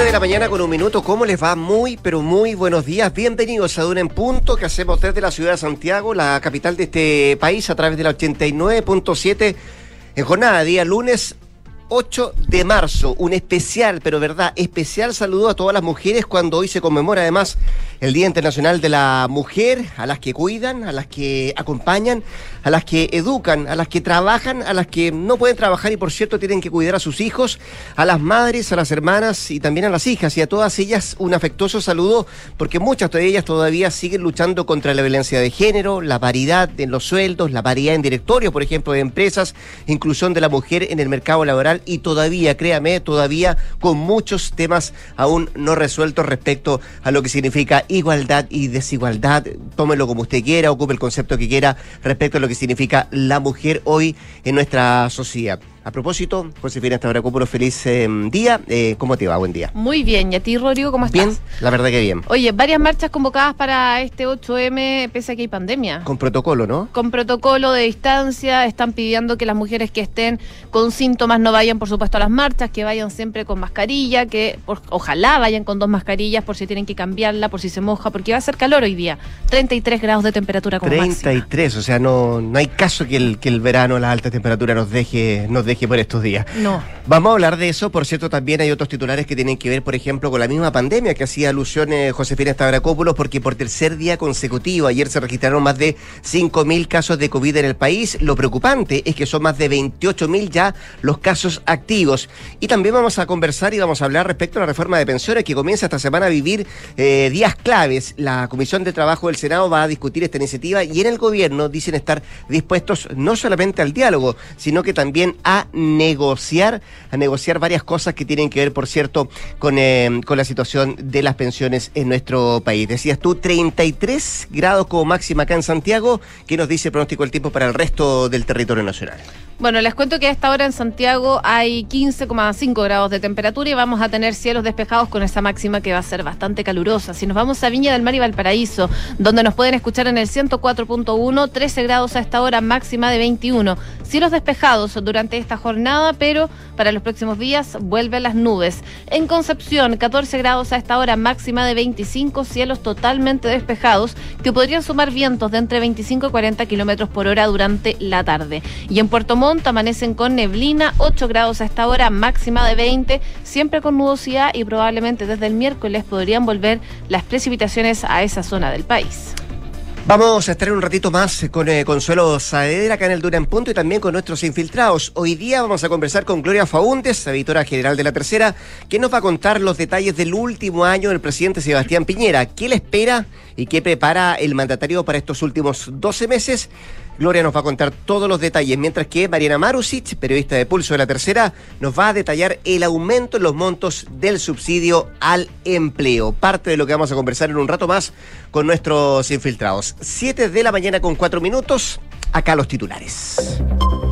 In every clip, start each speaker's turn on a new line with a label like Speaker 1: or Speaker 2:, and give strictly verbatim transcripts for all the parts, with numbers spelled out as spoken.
Speaker 1: de la mañana con un minuto. ¿Cómo les va? Muy, pero muy buenos días. Bienvenidos a Duna en Punto, que hacemos desde la ciudad de Santiago, la capital de este país, a través de la ochenta y nueve punto siete, en jornada, día lunes ocho de marzo. Un especial, pero verdad, especial saludo a todas las mujeres cuando hoy se conmemora además el Día Internacional de la Mujer, a las que cuidan, a las que acompañan, a las que educan, a las que trabajan, a las que no pueden trabajar y por cierto tienen que cuidar a sus hijos, a las madres, a las hermanas y también a las hijas, y a todas ellas un afectuoso saludo, porque muchas de ellas todavía siguen luchando contra la violencia de género, la paridad en los sueldos, la paridad en directorios, por ejemplo, de empresas, inclusión de la mujer en el mercado laboral, y todavía, créame, todavía con muchos temas aún no resueltos respecto a lo que significa igualdad y desigualdad. Tómelo como usted quiera, ocupe el concepto que quiera respecto a lo que significa la mujer hoy en nuestra sociedad. A propósito, Josefina Stavrakopoulos, feliz eh, día. Eh, ¿Cómo te va? Buen día.
Speaker 2: Muy bien. ¿Y a ti, Rodrigo, cómo estás?
Speaker 1: Bien, la verdad que bien.
Speaker 2: Oye, varias marchas convocadas para este ocho eme, pese a que hay pandemia.
Speaker 1: Con protocolo, ¿no?
Speaker 2: Con protocolo de distancia. Están pidiendo que las mujeres que estén con síntomas no vayan, por supuesto, a las marchas, que vayan siempre con mascarilla, que por, ojalá vayan con dos mascarillas por si tienen que cambiarla, por si se moja, porque va a ser calor hoy día. treinta y tres grados de temperatura como
Speaker 1: treinta y tres,
Speaker 2: máxima.
Speaker 1: O sea, no, no hay caso que el, que el verano, la alta temperatura nos deje, nos deje por estos días.
Speaker 2: No.
Speaker 1: Vamos a hablar de eso. Por cierto, también hay otros titulares que tienen que ver, por ejemplo, con la misma pandemia que hacía alusión eh, Josefina Stavrakopoulos, porque por tercer día consecutivo ayer se registraron más de cinco mil casos de COVID en el país. Lo preocupante es que son más de veintiocho mil ya los casos activos. Y también vamos a conversar y vamos a hablar respecto a la reforma de pensiones que comienza esta semana a vivir eh, días claves. La Comisión de Trabajo del Senado va a discutir esta iniciativa y en el gobierno dicen estar dispuestos no solamente al diálogo, sino que también a negociar, a negociar varias cosas que tienen que ver, por cierto, con, eh, con la situación de las pensiones en nuestro país. Decías tú, treinta y tres grados como máxima acá en Santiago. ¿Qué nos dice el pronóstico del tiempo para el resto del territorio nacional?
Speaker 2: Bueno, les cuento que a esta hora en Santiago hay quince coma cinco grados de temperatura y vamos a tener cielos despejados con esa máxima que va a ser bastante calurosa. Si nos vamos a Viña del Mar y Valparaíso, donde nos pueden escuchar en el ciento cuatro punto uno, trece grados a esta hora, máxima de veintiuno. Cielos despejados durante esta jornada, pero para los próximos días vuelven las nubes. En Concepción, catorce grados a esta hora, máxima de veinticinco, cielos totalmente despejados, que podrían sumar vientos de entre veinticinco y cuarenta kilómetros por hora durante la tarde. Y en Puerto Montt amanecen con neblina, ocho grados a esta hora, máxima de veinte, siempre con nubosidad y probablemente desde el miércoles podrían volver las precipitaciones a esa zona del país.
Speaker 1: Vamos a estar un ratito más con eh, Consuelo Saavedra acá en el Duna en Punto y también con nuestros infiltrados. Hoy día vamos a conversar con Gloria Faúndez, editora general de La Tercera, que nos va a contar los detalles del último año del presidente Sebastián Piñera. ¿Qué le espera y qué prepara el mandatario para estos últimos doce meses? Gloria nos va a contar todos los detalles, mientras que Mariana Marusic, periodista de Pulso de La Tercera, nos va a detallar el aumento en los montos del subsidio al empleo. Parte de lo que vamos a conversar en un rato más con nuestros infiltrados. siete de la mañana con cuatro minutos, acá los titulares.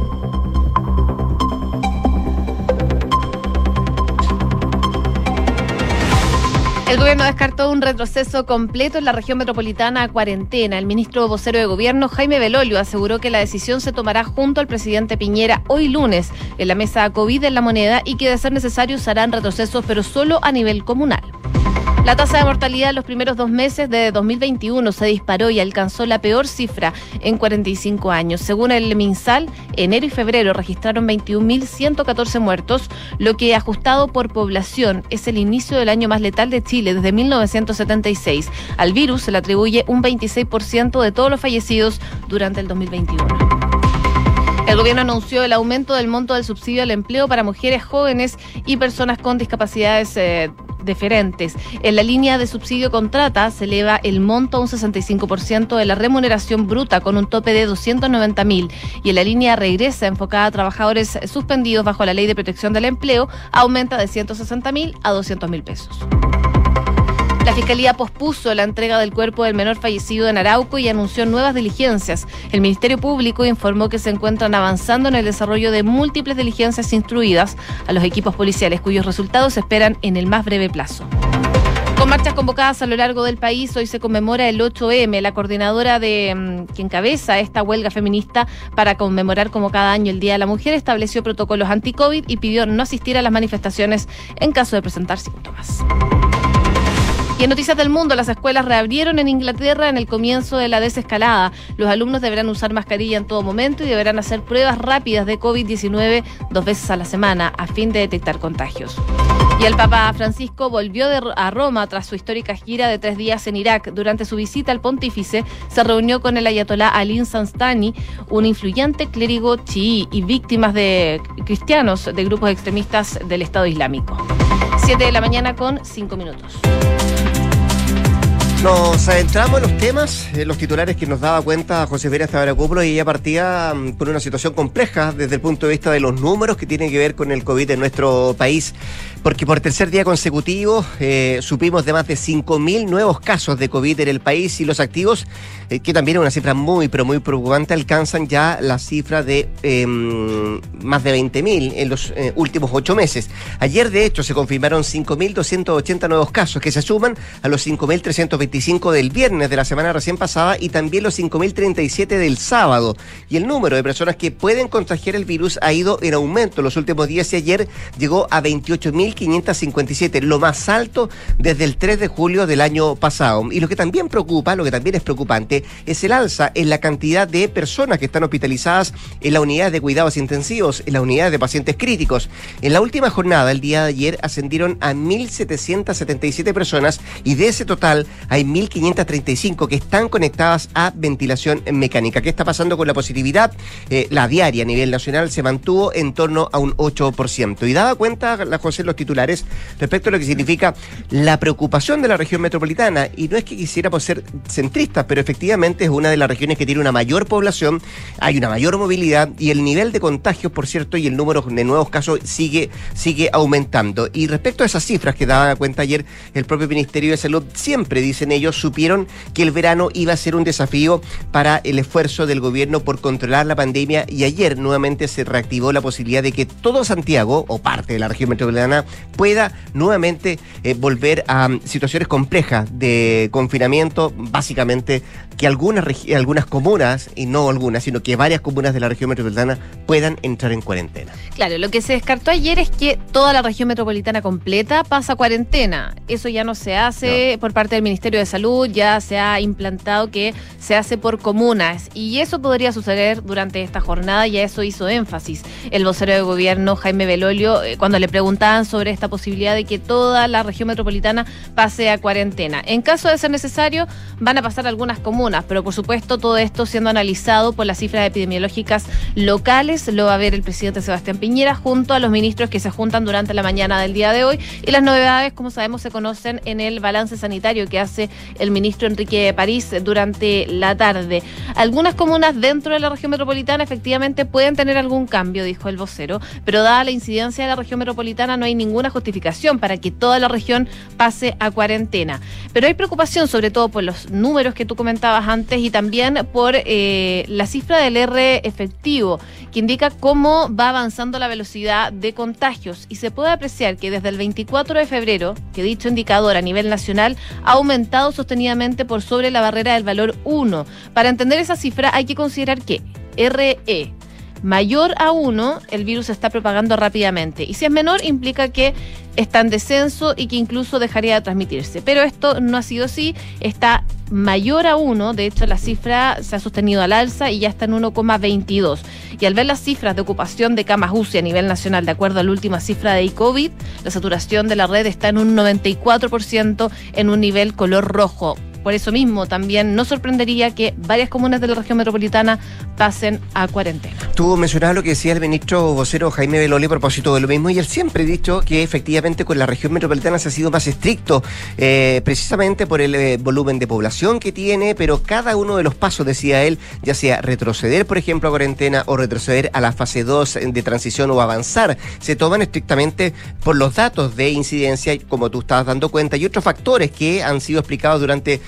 Speaker 2: El gobierno descartó un retroceso completo en la región metropolitana a cuarentena. El ministro vocero de gobierno, Jaime Belolio, aseguró que la decisión se tomará junto al presidente Piñera hoy lunes en la mesa COVID en La Moneda y que de ser necesario se harán retrocesos, pero solo a nivel comunal. La tasa de mortalidad en los primeros dos meses de dos mil veintiuno se disparó y alcanzó la peor cifra en cuarenta y cinco años. Según el MinSal, enero y febrero registraron veintiún mil ciento catorce muertos, lo que, ajustado por población, es el inicio del año más letal de Chile desde mil novecientos setenta y seis. Al virus se le atribuye un veintiséis por ciento de todos los fallecidos durante el dos mil veintiuno. El gobierno anunció el aumento del monto del subsidio al empleo para mujeres jóvenes y personas con discapacidades eh, diferentes. En la línea de subsidio contrata se eleva el monto a un sesenta y cinco por ciento de la remuneración bruta con un tope de doscientos noventa mil y en la línea regresa enfocada a trabajadores suspendidos bajo la Ley de Protección del Empleo aumenta de ciento sesenta mil a doscientos mil pesos. La Fiscalía pospuso la entrega del cuerpo del menor fallecido en Arauco y anunció nuevas diligencias. El Ministerio Público informó que se encuentran avanzando en el desarrollo de múltiples diligencias instruidas a los equipos policiales, cuyos resultados se esperan en el más breve plazo. Con marchas convocadas a lo largo del país, hoy se conmemora el ocho eme. La coordinadora de que encabeza esta huelga feminista para conmemorar como cada año el Día de la Mujer estableció protocolos anti-COVID y pidió no asistir a las manifestaciones en caso de presentar síntomas. Y en Noticias del Mundo, las escuelas reabrieron en Inglaterra en el comienzo de la desescalada. Los alumnos deberán usar mascarilla en todo momento y deberán hacer pruebas rápidas de COVID diecinueve dos veces a la semana a fin de detectar contagios. Y el Papa Francisco volvió de, a Roma tras su histórica gira de tres días en Irak. Durante su visita al pontífice se reunió con el ayatolá Ali Sistani, un influyente clérigo chií y víctimas de cristianos de grupos extremistas del Estado Islámico. siete de la mañana con cinco minutos.
Speaker 1: Nos adentramos en los temas, en los titulares que nos daba cuenta José Vera Stavrakopoulos, y ella partía por una situación compleja desde el punto de vista de los números que tienen que ver con el COVID en nuestro país, porque por tercer día consecutivo eh, supimos de más de cinco mil nuevos casos de COVID en el país, y los activos, eh, que también es una cifra muy, pero muy preocupante, alcanzan ya la cifra de eh, más de veinte mil en los eh, últimos ocho meses. Ayer, de hecho, se confirmaron cinco mil doscientos ochenta nuevos casos, que se suman a los cinco mil trescientos veinticinco del viernes de la semana recién pasada y también los cinco mil treinta y siete del sábado. Y el número de personas que pueden contagiar el virus ha ido en aumento en los últimos días y ayer llegó a veintiocho mil quinientos cincuenta y siete, lo más alto desde el tres de julio del año pasado. Y lo que también preocupa, lo que también es preocupante, es el alza en la cantidad de personas que están hospitalizadas en las unidades de cuidados intensivos, en las unidades de pacientes críticos. En la última jornada, el día de ayer, ascendieron a mil setecientos setenta y siete personas y de ese total hay mil quinientos treinta y cinco que están conectadas a ventilación mecánica. ¿Qué está pasando con la positividad? Eh, la diaria a nivel nacional se mantuvo en torno a un ocho por ciento. Y daba cuenta, la José, los titulares respecto a lo que significa la preocupación de la región metropolitana. Y no es que quisiéramos ser centristas, pero efectivamente es una de las regiones que tiene una mayor población, hay una mayor movilidad y el nivel de contagios, por cierto, y el número de nuevos casos sigue, sigue aumentando. Y respecto a esas cifras que daba cuenta ayer el propio Ministerio de Salud, siempre dicen ellos, supieron que el verano iba a ser un desafío para el esfuerzo del gobierno por controlar la pandemia, y ayer nuevamente se reactivó la posibilidad de que todo Santiago o parte de la región metropolitana pueda nuevamente eh, volver a um, situaciones complejas de confinamiento, básicamente que algunas regi- algunas comunas, y no algunas, sino que varias comunas de la región metropolitana puedan entrar en cuarentena.
Speaker 2: Claro, lo que se descartó ayer es que toda la región metropolitana completa pasa a cuarentena. Eso ya no se hace no. por parte del Ministerio de Salud, ya se ha implantado que se hace por comunas, y eso podría suceder durante esta jornada, y a eso hizo énfasis el vocero de gobierno Jaime Belolio eh, cuando le preguntaban sobre esta posibilidad de que toda la región metropolitana pase a cuarentena. En caso de ser necesario, van a pasar algunas comunas, pero por supuesto todo esto siendo analizado por las cifras epidemiológicas locales. Lo va a ver el presidente Sebastián Piñera junto a los ministros que se juntan durante la mañana del día de hoy, y las novedades, como sabemos, se conocen en el balance sanitario que hace el ministro Enrique París durante la tarde. Algunas comunas dentro de la región metropolitana efectivamente pueden tener algún cambio, dijo el vocero, pero dada la incidencia de la región metropolitana no hay ninguna justificación para que toda la región pase a cuarentena. Pero hay preocupación sobre todo por los números que tú comentabas antes y también por eh, la cifra del R efectivo, que indica cómo va avanzando la velocidad de contagios, y se puede apreciar que desde el veinticuatro de febrero, que dicho indicador a nivel nacional ha aumentado sostenidamente por sobre la barrera del valor uno. Para entender esa cifra hay que considerar que R E mayor a uno, el virus se está propagando rápidamente, y si es menor implica que está en descenso y que incluso dejaría de transmitirse. Pero esto no ha sido así, está mayor a uno, de hecho la cifra se ha sostenido al alza y ya está en uno coma veintidós. Y al ver las cifras de ocupación de camas U C I a nivel nacional, de acuerdo a la última cifra de iCovid, la saturación de la red está en un noventa y cuatro por ciento, en un nivel color rojo. Por eso mismo también no sorprendería que varias comunas de la región metropolitana pasen a cuarentena.
Speaker 1: Tú mencionabas lo que decía el ministro vocero Jaime Belolio a propósito de lo mismo, y él siempre ha dicho que efectivamente con la región metropolitana se ha sido más estricto, eh, precisamente por el eh, volumen de población que tiene, pero cada uno de los pasos, decía él, ya sea retroceder, por ejemplo, a cuarentena o retroceder a la fase dos de transición o avanzar, se toman estrictamente por los datos de incidencia, como tú estabas dando cuenta, y otros factores que han sido explicados durante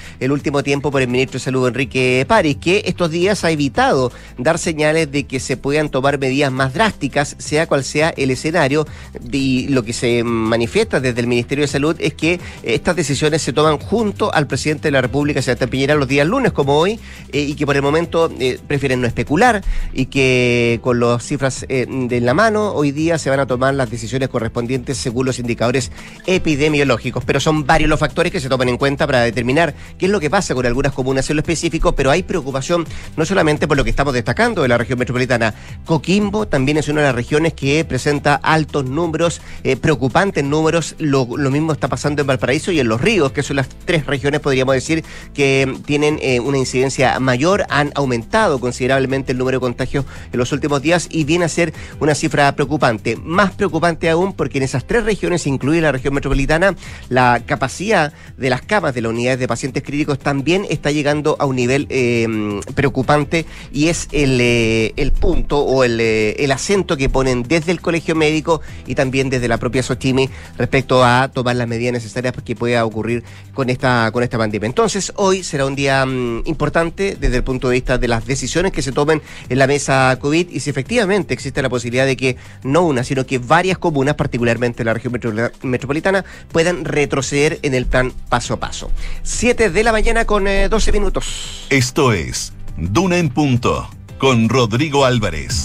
Speaker 1: el último tiempo por el ministro de Salud, Enrique París, que estos días ha evitado dar señales de que se puedan tomar medidas más drásticas, sea cual sea el escenario, y lo que se manifiesta desde el Ministerio de Salud es que estas decisiones se toman junto al presidente de la República, Sebastián Piñera, los días lunes como hoy, eh, y que por el momento eh, prefieren no especular, y que con las cifras eh, de la mano, hoy día se van a tomar las decisiones correspondientes según los indicadores epidemiológicos. Pero son varios los factores que se toman en cuenta para determinar qué es lo que pasa con algunas comunas en lo específico, pero hay preocupación no solamente por lo que estamos destacando de la región metropolitana. Coquimbo también es una de las regiones que presenta altos números, eh, preocupantes números. Lo, lo mismo está pasando en Valparaíso y en Los Ríos, que son las tres regiones, podríamos decir, que tienen eh, una incidencia mayor. Han aumentado considerablemente el número de contagios en los últimos días y viene a ser una cifra preocupante. Más preocupante aún porque en esas tres regiones, incluida la región metropolitana, la capacidad de las camas de las unidades de pacientes críticos también está llegando a un nivel eh, preocupante, y es el, eh, el punto o el, eh, el acento que ponen desde el Colegio Médico y también desde la propia Sochimi respecto a tomar las medidas necesarias que pueda ocurrir con esta, con esta pandemia. Entonces, hoy será un día um, importante desde el punto de vista de las decisiones que se tomen en la mesa COVID, y si efectivamente existe la posibilidad de que no una, sino que varias comunas, particularmente la región metro, metropolitana, puedan retroceder en el plan paso a paso. siete de la mañana con eh, doce minutos.
Speaker 3: Esto es Duna en Punto, con Rodrigo Álvarez.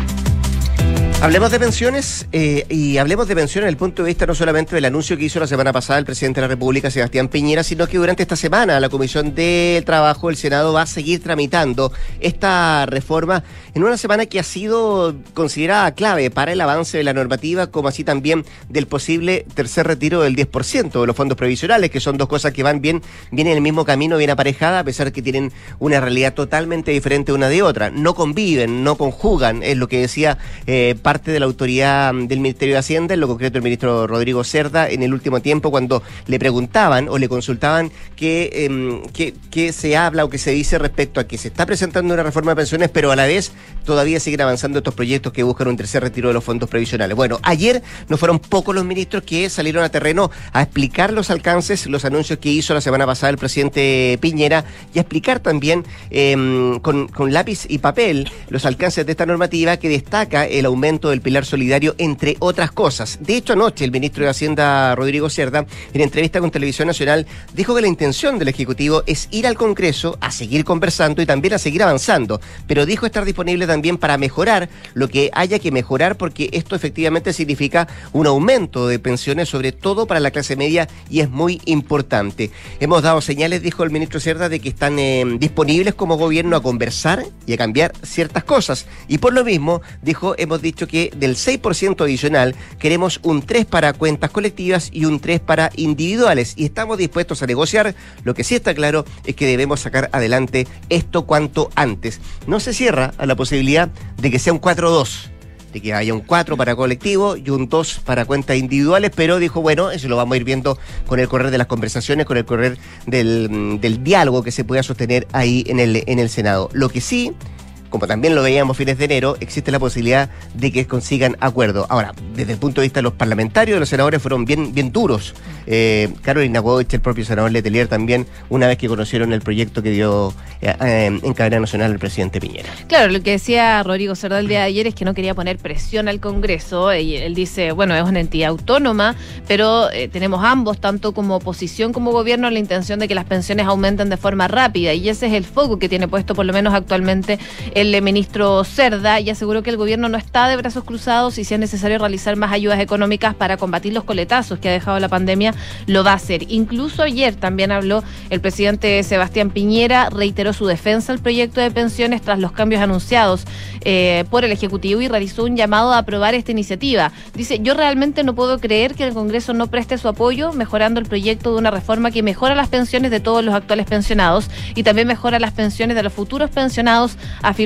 Speaker 1: Hablemos de pensiones, eh, y hablemos de pensiones desde el punto de vista no solamente del anuncio que hizo la semana pasada el presidente de la República, Sebastián Piñera, sino que durante esta semana la Comisión del Trabajo del Senado va a seguir tramitando esta reforma en una semana que ha sido considerada clave para el avance de la normativa, como así también del posible tercer retiro del diez por ciento de los fondos previsionales, que son dos cosas que van bien, bien en el mismo camino, bien aparejadas, a pesar que tienen una realidad totalmente diferente una de otra. No conviven, no conjugan, es lo que decía eh, parte de la autoridad del Ministerio de Hacienda, en lo concreto el ministro Rodrigo Cerda, en el último tiempo, cuando le preguntaban o le consultaban qué, eh, qué, qué se habla o qué se dice respecto a que se está presentando una reforma de pensiones, pero a la vez todavía siguen avanzando estos proyectos que buscan un tercer retiro de los fondos previsionales. Bueno, ayer no fueron pocos los ministros que salieron a terreno a explicar los alcances, los anuncios que hizo la semana pasada el presidente Piñera, y a explicar también eh, con, con lápiz y papel los alcances de esta normativa, que destaca el aumento del pilar solidario, entre otras cosas. De hecho, anoche el ministro de Hacienda, Rodrigo Cerda, en entrevista con Televisión Nacional, dijo que la intención del Ejecutivo es ir al Congreso a seguir conversando y también a seguir avanzando, pero dijo estar disponible también para mejorar lo que haya que mejorar, porque esto efectivamente significa un aumento de pensiones, sobre todo para la clase media, y es muy importante. Hemos dado señales, dijo el ministro Cerda, de que están eh, disponibles como gobierno a conversar y a cambiar ciertas cosas, y por lo mismo, dijo, hemos dicho que del seis por ciento adicional queremos un tres por ciento para cuentas colectivas y un tres por ciento para individuales, y estamos dispuestos a negociar. Lo que sí está claro es que debemos sacar adelante esto cuanto antes. No se cierra a la posibilidad de que sea un cuatro dos, de que haya un cuatro para colectivo y un dos para cuentas individuales, pero dijo, bueno, eso lo vamos a ir viendo con el correr de las conversaciones, con el correr del, del diálogo que se pueda sostener ahí en el, en el Senado. Lo que sí, como también lo veíamos fines de enero, existe la posibilidad de que consigan acuerdo. Ahora, desde el punto de vista de los parlamentarios, de los senadores fueron bien, bien duros. Eh, Carolina Goich, el propio senador Letelier también, una vez que conocieron el proyecto que dio eh, eh, en cadena nacional el presidente Piñera.
Speaker 2: Claro, lo que decía Rodrigo Cerda el día de ayer es que no quería poner presión al Congreso, y él dice, bueno, es una entidad autónoma, pero eh, tenemos ambos, tanto como oposición como gobierno, la intención de que las pensiones aumenten de forma rápida, y ese es el foco que tiene puesto, por lo menos actualmente, el ministro Cerda, y aseguró que el gobierno no está de brazos cruzados, y si es necesario realizar más ayudas económicas para combatir los coletazos que ha dejado la pandemia, lo va a hacer. Incluso ayer también habló el presidente Sebastián Piñera, reiteró su defensa al proyecto de pensiones tras los cambios anunciados eh, por el Ejecutivo, y realizó un llamado a aprobar esta iniciativa. Dice, yo realmente no puedo creer que el Congreso no preste su apoyo, mejorando el proyecto de una reforma que mejora las pensiones de todos los actuales pensionados y también mejora las pensiones de los futuros pensionados, afirmó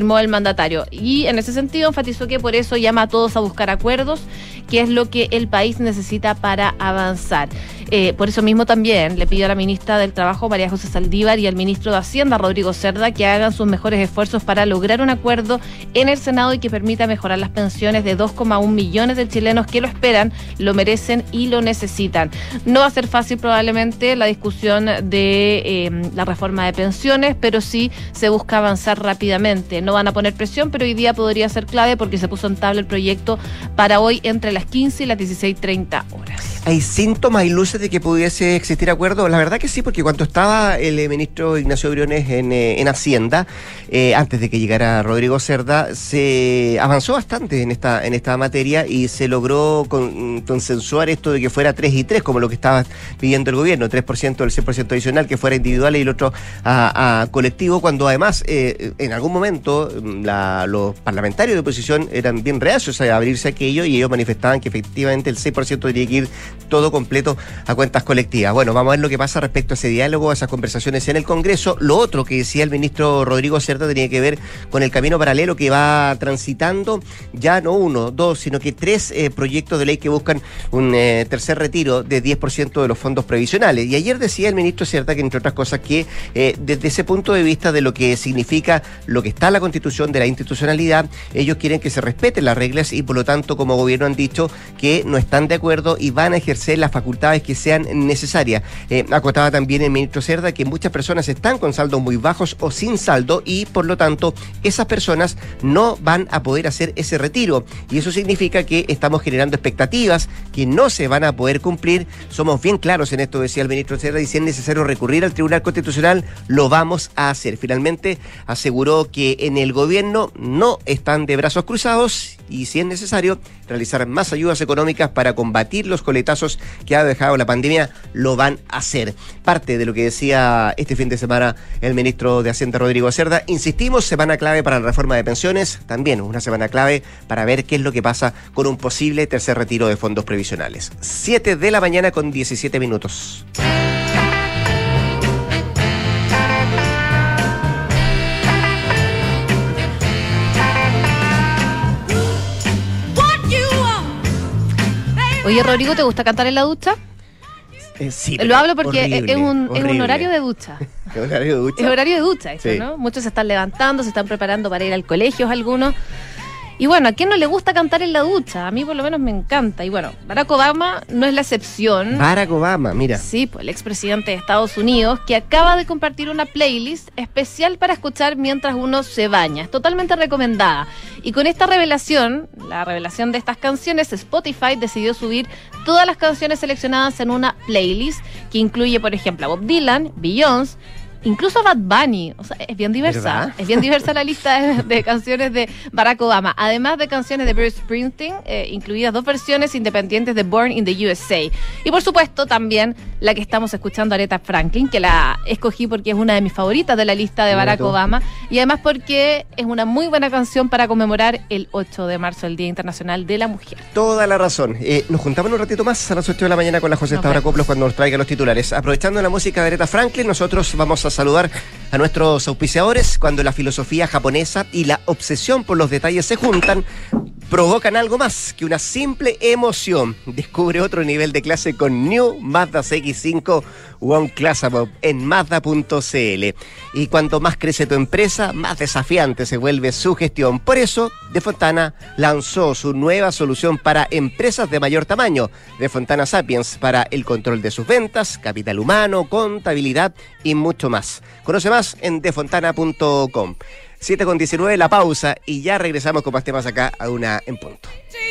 Speaker 2: afirmó el mandatario. Y en ese sentido enfatizó que por eso llama a todos a buscar acuerdos, que es lo que el país necesita para avanzar. Eh, por eso mismo también le pidió a la ministra del Trabajo, María José Saldívar, y al ministro de Hacienda, Rodrigo Cerda, que hagan sus mejores esfuerzos para lograr un acuerdo en el Senado y que permita mejorar las pensiones de dos coma uno millones de chilenos que lo esperan, lo merecen y lo necesitan. No va a ser fácil probablemente la discusión de eh, la reforma de pensiones, pero sí se busca avanzar rápidamente. No van a poner presión, pero hoy día podría ser clave porque se puso en tabla el proyecto para hoy entre las quince y las dieciséis treinta horas.
Speaker 1: ¿Hay síntomas y luces de que pudiese existir acuerdo? La verdad que sí, porque cuando estaba el eh, ministro Ignacio Briones en, eh, en Hacienda, eh, antes de que llegara Rodrigo Cerda, se avanzó bastante en esta en esta materia y se logró con, consensuar esto de que fuera tres y tres, como lo que estaba pidiendo el gobierno, tres por ciento del cien por ciento adicional, que fuera individual y el otro a, a colectivo, cuando además eh, en algún momento la, los parlamentarios de oposición eran bien reacios a abrirse a aquello y ellos manifestaban que efectivamente el seis por ciento tenía que ir todo completo a cuentas colectivas. Bueno, vamos a ver lo que pasa respecto a ese diálogo, a esas conversaciones en el Congreso. Lo otro que decía el ministro Rodrigo Cerda tenía que ver con el camino paralelo que va transitando ya no uno, dos, sino que tres eh, proyectos de ley que buscan un eh, tercer retiro de diez por ciento de los fondos previsionales. Y ayer decía el ministro Cerda que, entre otras cosas, que eh, desde ese punto de vista de lo que significa lo que está en la Constitución, de la institucionalidad, ellos quieren que se respeten las reglas y por lo tanto como gobierno han dicho que no están de acuerdo y van a ejercer las facultades que sean necesarias. Eh, acotaba también el ministro Cerda que muchas personas están con saldos muy bajos o sin saldo y por lo tanto esas personas no van a poder hacer ese retiro y eso significa que estamos generando expectativas que no se van a poder cumplir. Somos bien claros en esto, decía el ministro Cerda, y si es necesario recurrir al Tribunal Constitucional lo vamos a hacer. Finalmente aseguró que en el gobierno no están de brazos cruzados y si es necesario realizar más ayudas económicas para combatir los coletazos que ha dejado la pandemia, lo van a hacer. Parte de lo que decía este fin de semana el ministro de Hacienda, Rodrigo Cerda. Insistimos, semana clave para la reforma de pensiones, también una semana clave para ver qué es lo que pasa con un posible tercer retiro de fondos previsionales. siete de la mañana con diecisiete minutos.
Speaker 2: Oye, Rodrigo, ¿te gusta cantar en la ducha?
Speaker 1: Eh, sí,
Speaker 2: Lo hablo porque
Speaker 1: horrible,
Speaker 2: es, un, es un horario de ducha.
Speaker 1: ¿Es horario de ducha?
Speaker 2: Es horario de ducha, eso,
Speaker 1: sí.
Speaker 2: ¿no? Muchos se están levantando, se están preparando para ir al colegio, algunos. Y bueno, ¿a quién no le gusta cantar en la ducha? A mí por lo menos me encanta. Y bueno, Barack Obama no es la excepción.
Speaker 1: Barack Obama, mira.
Speaker 2: Sí, pues el expresidente de Estados Unidos, que acaba de compartir una playlist especial para escuchar mientras uno se baña. Es totalmente recomendada. Y con esta revelación, la revelación de estas canciones, Spotify decidió subir todas las canciones seleccionadas en una playlist que incluye, por ejemplo, a Bob Dylan, Beyoncé, incluso a Bad Bunny. O sea, es bien diversa.
Speaker 1: ¿Verdad?
Speaker 2: Es bien diversa la lista de, de canciones de Barack Obama. Además de canciones de Bruce Springsteen, eh, incluidas dos versiones independientes de Born in the U S A. Y por supuesto también la que estamos escuchando, Aretha Franklin, que la escogí porque es una de mis favoritas de la lista de Barack Obama. Y además porque es una muy buena canción para conmemorar el ocho de marzo, el Día Internacional de la Mujer.
Speaker 1: Toda la razón. Eh, nos juntamos un ratito más a las ocho de la mañana con la José Tabra Coplos cuando nos traiga los titulares. Aprovechando la música de Aretha Franklin, nosotros vamos a saludar a nuestros auspiciadores. Cuando la filosofía japonesa y la obsesión por los detalles se juntan, provocan algo más que una simple emoción. Descubre otro nivel de clase con New Mazda C X cinco One Class Above en Mazda punto c l. Y cuanto más crece tu empresa, más desafiante se vuelve su gestión. Por eso, De Fontana lanzó su nueva solución para empresas de mayor tamaño, De Fontana Sapiens, para el control de sus ventas, capital humano, contabilidad y mucho más. Conoce más en de fontana punto com. siete con diecinueve, la pausa y ya regresamos con más temas acá a una en punto.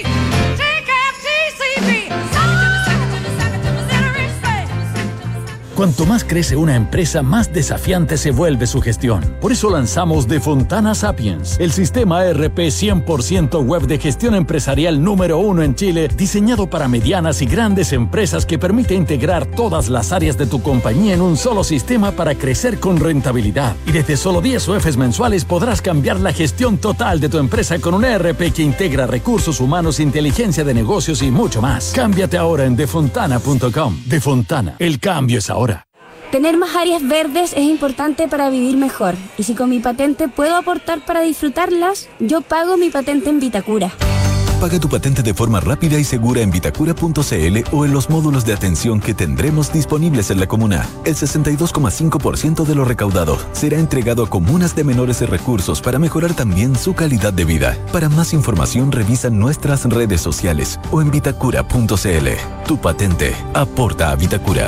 Speaker 4: Cuanto más crece una empresa, más desafiante se vuelve su gestión. Por eso lanzamos De Fontana Sapiens, el sistema E R P cien por ciento web de gestión empresarial número uno en Chile, diseñado para medianas y grandes empresas que permite integrar todas las áreas de tu compañía en un solo sistema para crecer con rentabilidad. Y desde solo diez U Fs mensuales podrás cambiar la gestión total de tu empresa con un E R P que integra recursos humanos, inteligencia de negocios y mucho más. Cámbiate ahora en de fontana punto com. De Fontana, el cambio es ahora.
Speaker 5: Tener más áreas verdes es importante para vivir mejor. Y si con mi patente puedo aportar para disfrutarlas, yo pago mi patente en Vitacura.
Speaker 6: Paga tu patente de forma rápida y segura en vitacura punto c l o en los módulos de atención que tendremos disponibles en la comuna. El sesenta y dos coma cinco por ciento de lo recaudado será entregado a comunas de menores recursos para mejorar también su calidad de vida. Para más información, revisa nuestras redes sociales o en vitacura punto c l. Tu patente aporta a Vitacura.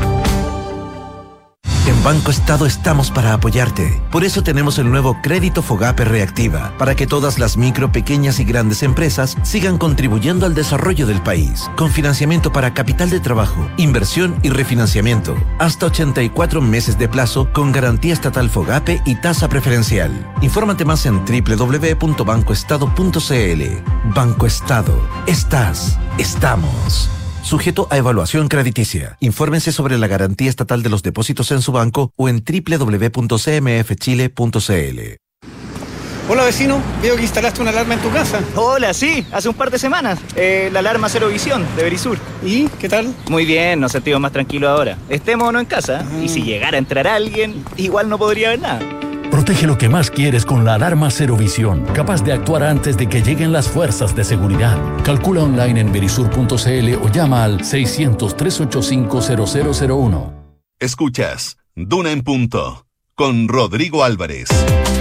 Speaker 7: En Banco Estado estamos para apoyarte. Por eso tenemos el nuevo Crédito FOGAPE Reactiva, para que todas las micro, pequeñas y grandes empresas sigan contribuyendo al desarrollo del país, con financiamiento para capital de trabajo, inversión y refinanciamiento. Hasta ochenta y cuatro meses de plazo, con garantía estatal FOGAPE y tasa preferencial. Infórmate más en doble u doble u doble u punto banco estado punto c l. Banco Estado. Estás. Estamos. Sujeto a evaluación crediticia. Infórmense sobre la garantía estatal de los depósitos en su banco o en doble u doble u doble u punto c m f chile punto c l.
Speaker 8: Hola vecino, veo que instalaste una alarma en tu casa.
Speaker 9: Hola, sí, hace un par de semanas. Eh, la alarma Cero Visión de Verisur.
Speaker 8: ¿Y qué tal?
Speaker 9: Muy bien, nos sentimos más tranquilos ahora. Estemos o no en casa, ah. y si llegara a entrar alguien, igual no podría ver nada.
Speaker 4: Protege lo que más quieres con la alarma Cero Visión, capaz de actuar antes de que lleguen las fuerzas de seguridad. Calcula online en verisur punto c l o llama al seiscientos, trescientos ochenta y cinco, cero cero cero uno.
Speaker 3: Escuchas Duna en Punto con Rodrigo Álvarez.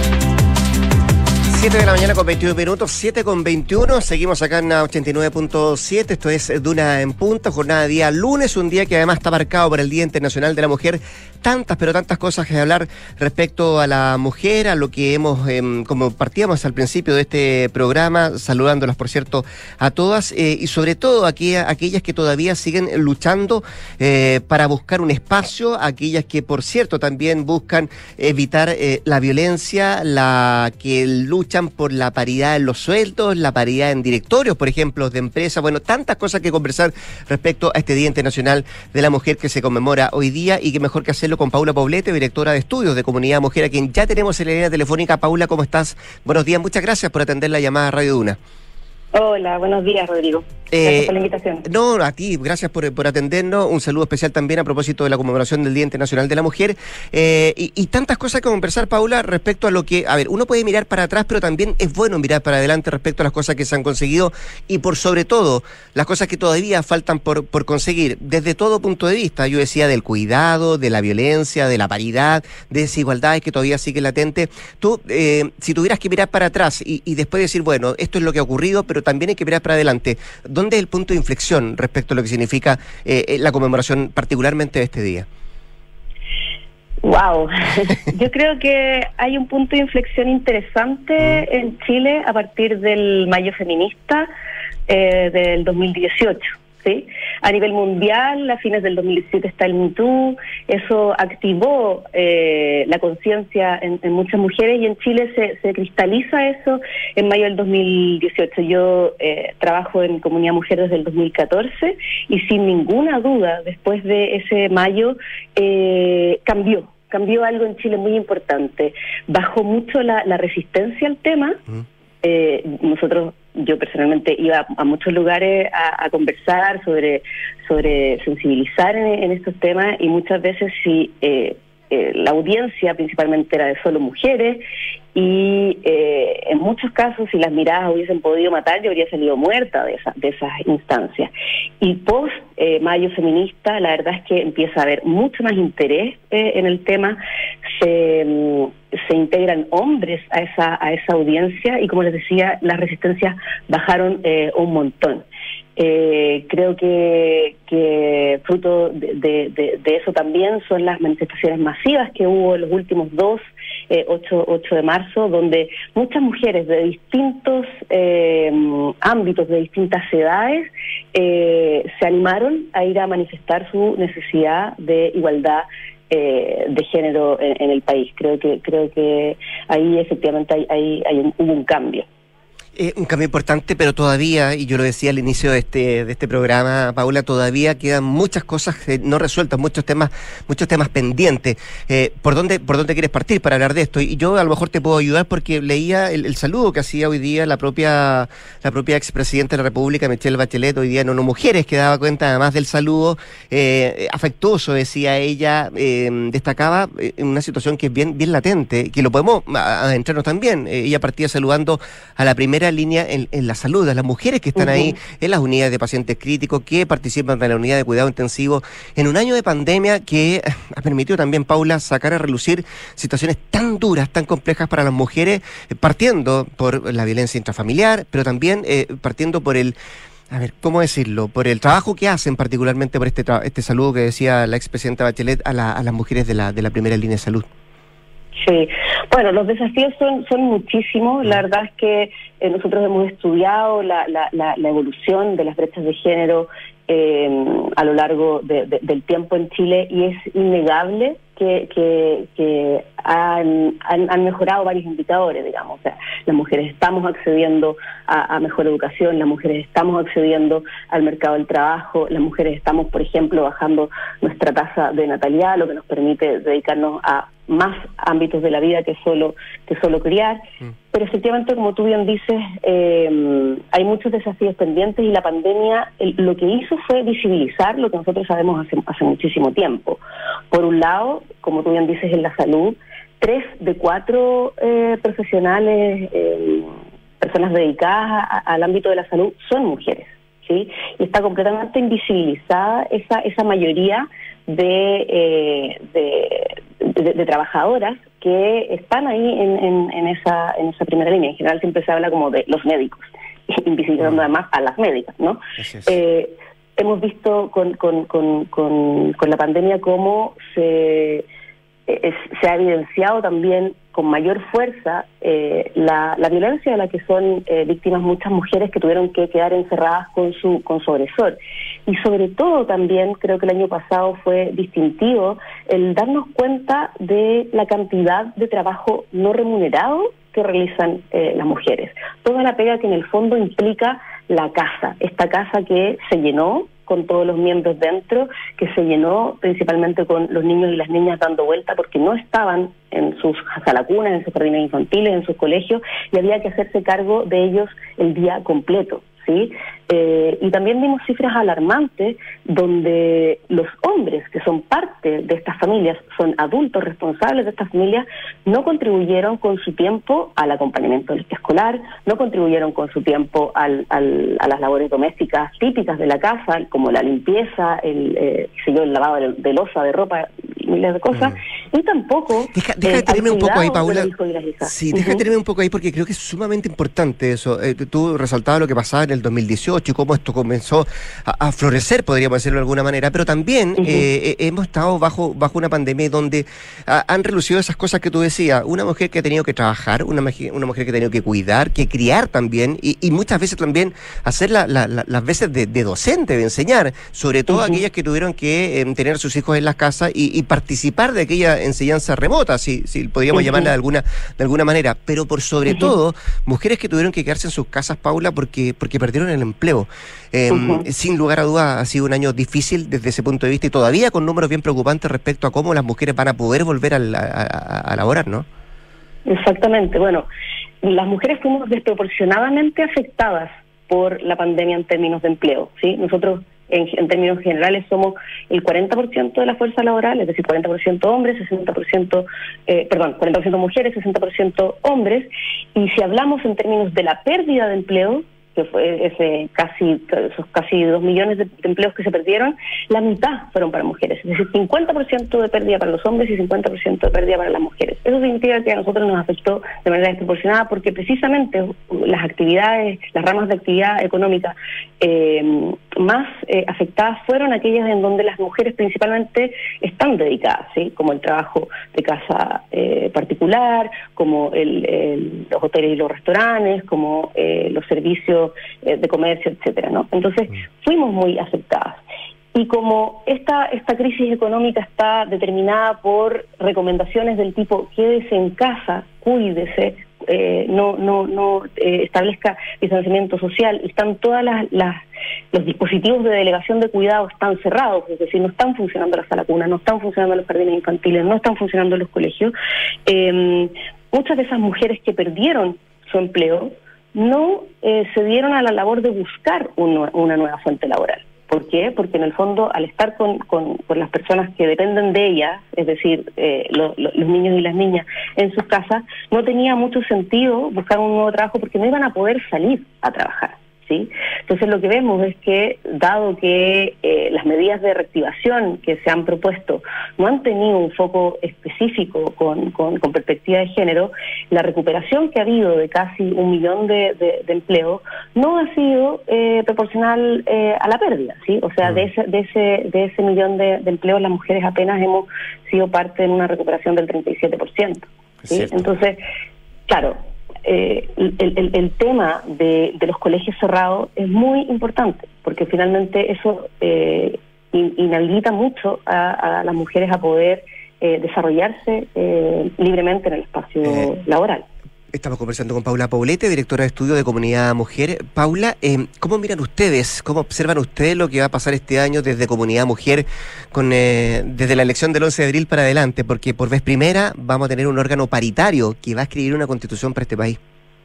Speaker 1: siete de la mañana con veintiuno minutos, siete con veintiuno, seguimos acá en ochenta y nueve punto siete, esto es Duna en Punto, jornada de día lunes, un día que además está marcado por el Día Internacional de la Mujer, tantas pero tantas cosas que hablar respecto a la mujer, a lo que hemos, eh, como partíamos al principio de este programa, saludándolas por cierto a todas, eh, y sobre todo aquí, a aquellas que todavía siguen luchando eh, para buscar un espacio, aquellas que por cierto también buscan evitar eh, la violencia, la que luchan por la paridad en los sueldos, la paridad en directorios, por ejemplo, de empresas, bueno, tantas cosas que conversar respecto a este Día Internacional de la Mujer que se conmemora hoy día y que mejor que hacerlo con Paula Poblete, directora de estudios de Comunidad Mujer, a quien ya tenemos en la línea telefónica. Paula, ¿cómo estás? Buenos días, muchas gracias por atender la llamada a Radio Duna.
Speaker 10: Hola, buenos días, Rodrigo. Gracias
Speaker 1: Eh,
Speaker 10: por la invitación.
Speaker 1: No, a ti, gracias por, por atendernos. Un saludo especial también a propósito de la conmemoración del Día Internacional de la Mujer. Eh, y, y tantas cosas que conversar, Paula, respecto a lo que, a ver, uno puede mirar para atrás, pero también es bueno mirar para adelante respecto a las cosas que se han conseguido y por sobre todo, las cosas que todavía faltan por, por conseguir, desde todo punto de vista. Yo decía del cuidado, de la violencia, de la paridad, de desigualdades que todavía siguen latentes. Tú, eh, si tuvieras que mirar para atrás y, y después decir, bueno, esto es lo que ha ocurrido, pero también hay que mirar para adelante, ¿dónde es el punto de inflexión respecto a lo que significa eh, la conmemoración particularmente de este día?
Speaker 10: Wow, yo creo que hay un punto de inflexión interesante en Chile a partir del Mayo Feminista eh, del dos mil dieciocho. ¿Sí? A nivel mundial, a fines del dos mil diecisiete está el Me Too, eso activó eh, la conciencia en, en muchas mujeres y en Chile se, se cristaliza eso en mayo del dos mil dieciocho. Yo eh, trabajo en Comunidad Mujer desde el dos mil catorce y sin ninguna duda, después de ese mayo, eh, cambió. Cambió algo en Chile muy importante. Bajó mucho la, la resistencia al tema. Mm. Eh, nosotros, yo personalmente iba a muchos lugares a, a conversar sobre sobre sensibilizar en, en estos temas y muchas veces sí eh, eh, la audiencia principalmente era de solo mujeres y eh, en muchos casos si las miradas hubiesen podido matar yo habría salido muerta de, esa, de esas instancias. Y post eh, Mayo Feminista la verdad es que empieza a haber mucho más interés eh, en el tema, se, se integran hombres a esa, a esa audiencia y como les decía las resistencias bajaron eh, un montón. Eh, creo que, que fruto de, de, de, de eso también son las manifestaciones masivas que hubo en los últimos dos, eh, ocho de marzo, donde muchas mujeres de distintos eh, ámbitos, de distintas edades, eh, se animaron a ir a manifestar su necesidad de igualdad eh, de género en, en el país. Creo que creo que ahí efectivamente hay, hay, hay un, hubo un cambio.
Speaker 1: Eh, un cambio importante, pero todavía, y yo lo decía al inicio de este de este programa, Paula, todavía quedan muchas cosas eh, no resueltas, muchos temas muchos temas pendientes. Eh, ¿por dónde por dónde quieres partir para hablar de esto? Y yo a lo mejor te puedo ayudar porque leía el, el saludo que hacía hoy día la propia la propia expresidenta de la República, Michelle Bachelet, hoy día en ONU Mujeres, que daba cuenta además del saludo eh, afectuoso, decía ella, eh, destacaba eh, una situación que es bien bien latente, que lo podemos adentrarnos también. Eh, ella partía saludando a la primera línea en, en la salud, a las mujeres que están uh-huh. ahí en las unidades de pacientes críticos, que participan de la unidad de cuidado intensivo, en un año de pandemia que ha permitido también, Paula, sacar a relucir situaciones tan duras, tan complejas para las mujeres, eh, partiendo por la violencia intrafamiliar, pero también eh, partiendo por el A ver, ¿cómo decirlo? Por el trabajo que hacen, particularmente por este tra- este saludo que decía la expresidenta Bachelet a, la, a las mujeres de la de la primera línea de salud.
Speaker 10: Sí, bueno, los desafíos son son muchísimos. La verdad es que eh, nosotros hemos estudiado la, la, la, la evolución de las brechas de género eh, a lo largo de, de, del tiempo en Chile, y es innegable que, que, que han, han, han mejorado varios indicadores, digamos. O sea, las mujeres estamos accediendo a, a mejor educación, las mujeres estamos accediendo al mercado del trabajo, las mujeres estamos, por ejemplo, bajando nuestra tasa de natalidad, lo que nos permite dedicarnos a más ámbitos de la vida que solo que solo criar. Mm. Pero efectivamente, como tú bien dices, eh, hay muchos desafíos pendientes, y la pandemia el, lo que hizo fue visibilizar lo que nosotros sabemos hace, hace muchísimo tiempo. Por un lado, como tú bien dices, en la salud, tres de cuatro eh, profesionales, eh, personas dedicadas a, al ámbito de la salud, son mujeres, ¿sí? Y está completamente invisibilizada esa esa mayoría de, eh, de, de, de trabajadoras que están ahí en, en, en esa en esa primera línea. En general siempre se habla como de los médicos, invisibilizando además a las médicas, ¿no? Eh, hemos visto con, con, con, con, con la pandemia cómo se, eh, se ha evidenciado también con mayor fuerza eh, la, la violencia de la que son eh, víctimas muchas mujeres que tuvieron que quedar encerradas con su con su agresor. Y sobre todo también, creo que el año pasado fue distintivo el darnos cuenta de la cantidad de trabajo no remunerado que realizan eh, las mujeres. Toda la pega que en el fondo implica la casa, esta casa que se llenó con todos los miembros dentro, que se llenó principalmente con los niños y las niñas dando vuelta porque no estaban en sus salacunas, en sus jardines infantiles, en sus colegios, y había que hacerse cargo de ellos el día completo, ¿sí? Eh, y también vimos cifras alarmantes donde los hombres que son parte de estas familias, son adultos responsables de estas familias, no contribuyeron con su tiempo al acompañamiento escolar, no contribuyeron con su tiempo al, al, a las labores domésticas típicas de la casa, como la limpieza, el, eh, qué sé yo, el lavado de, de loza, de ropa, miles de cosas, mm. y tampoco...
Speaker 1: Deja, deja de tenerme un poco ahí, Paula. Sí, deja de uh-huh. tenerme un poco ahí, porque creo que es sumamente importante eso. Eh, tú resaltabas lo que pasaba en el dos mil dieciocho y cómo esto comenzó a, a florecer, podríamos decirlo de alguna manera, pero también uh-huh. eh, hemos estado bajo bajo una pandemia donde a, han relucido esas cosas que tú decías. Una mujer que ha tenido que trabajar, una, una mujer que ha tenido que cuidar, que criar también, y, y muchas veces también hacer la, la, la, las veces de, de docente, de enseñar, sobre todo uh-huh. aquellas que tuvieron que eh, tener a sus hijos en las casas y, y participar de aquella enseñanza remota, si, si podríamos uh-huh. llamarla de alguna de alguna manera, pero por sobre uh-huh. todo, mujeres que tuvieron que quedarse en sus casas, Paula, porque porque perdieron el empleo. Eh, uh-huh. Sin lugar a dudas ha sido un año difícil desde ese punto de vista, y todavía con números bien preocupantes respecto a cómo las mujeres van a poder volver a, a, a, a laborar, ¿no?
Speaker 10: Exactamente. Bueno, las mujeres fuimos desproporcionadamente afectadas por la pandemia en términos de empleo, ¿sí? Nosotros En, en términos generales somos el cuarenta por ciento de la fuerza laboral, es decir, cuarenta por ciento hombres, sesenta por ciento, eh, perdón, cuarenta por ciento mujeres, sesenta por ciento hombres, y si hablamos en términos de la pérdida de empleo, que fue ese casi esos casi dos millones de, de empleos que se perdieron, la mitad fueron para mujeres, es decir, cincuenta por ciento de pérdida para los hombres y cincuenta por ciento de pérdida para las mujeres. Eso significa que a nosotros nos afectó de manera desproporcionada, porque precisamente las actividades, las ramas de actividad económica eh, más eh, afectadas fueron aquellas en donde las mujeres principalmente están dedicadas, ¿sí? Como el trabajo de casa eh, particular, como el, el, los hoteles y los restaurantes, como eh, los servicios de comercio, etcétera, ¿no? Entonces fuimos muy afectadas. Y como esta esta crisis económica está determinada por recomendaciones del tipo quédese en casa, cuídese, eh, no no no eh, establezca distanciamiento social, y están todas las, las los dispositivos de delegación de cuidado están cerrados, es decir, no están funcionando las salas cuna, no están funcionando los jardines infantiles, no están funcionando los colegios. Eh, muchas de esas mujeres que perdieron su empleo no eh, se dieron a la labor de buscar un, una nueva fuente laboral. ¿Por qué? Porque en el fondo, al estar con, con, con las personas que dependen de ellas, es decir, eh, lo, lo, los niños y las niñas en sus casas, no tenía mucho sentido buscar un nuevo trabajo porque no iban a poder salir a trabajar, ¿sí? Entonces lo que vemos es que, dado que eh, las medidas de reactivación que se han propuesto no han tenido un foco específico con, con, con perspectiva de género, la recuperación que ha habido de casi un millón de, de, de empleos no ha sido eh, proporcional eh, a la pérdida, ¿sí? O sea, de ese, de ese, de ese millón de, de empleos, las mujeres apenas hemos sido parte de una recuperación del treinta y siete por ciento, ¿sí? Entonces, claro, Eh, el, el, el tema de, de los colegios cerrados es muy importante, porque finalmente eso eh, in, inhabilita mucho a, a las mujeres a poder eh, desarrollarse eh, libremente en el espacio eh, laboral.
Speaker 1: Estamos conversando con Paula Poblete, directora de estudio de Comunidad Mujer. Paula, eh, ¿cómo miran ustedes, cómo observan ustedes lo que va a pasar este año desde Comunidad Mujer, con eh, desde la elección del once de abril para adelante? Porque por vez primera vamos a tener un órgano paritario que va a escribir una constitución para este país.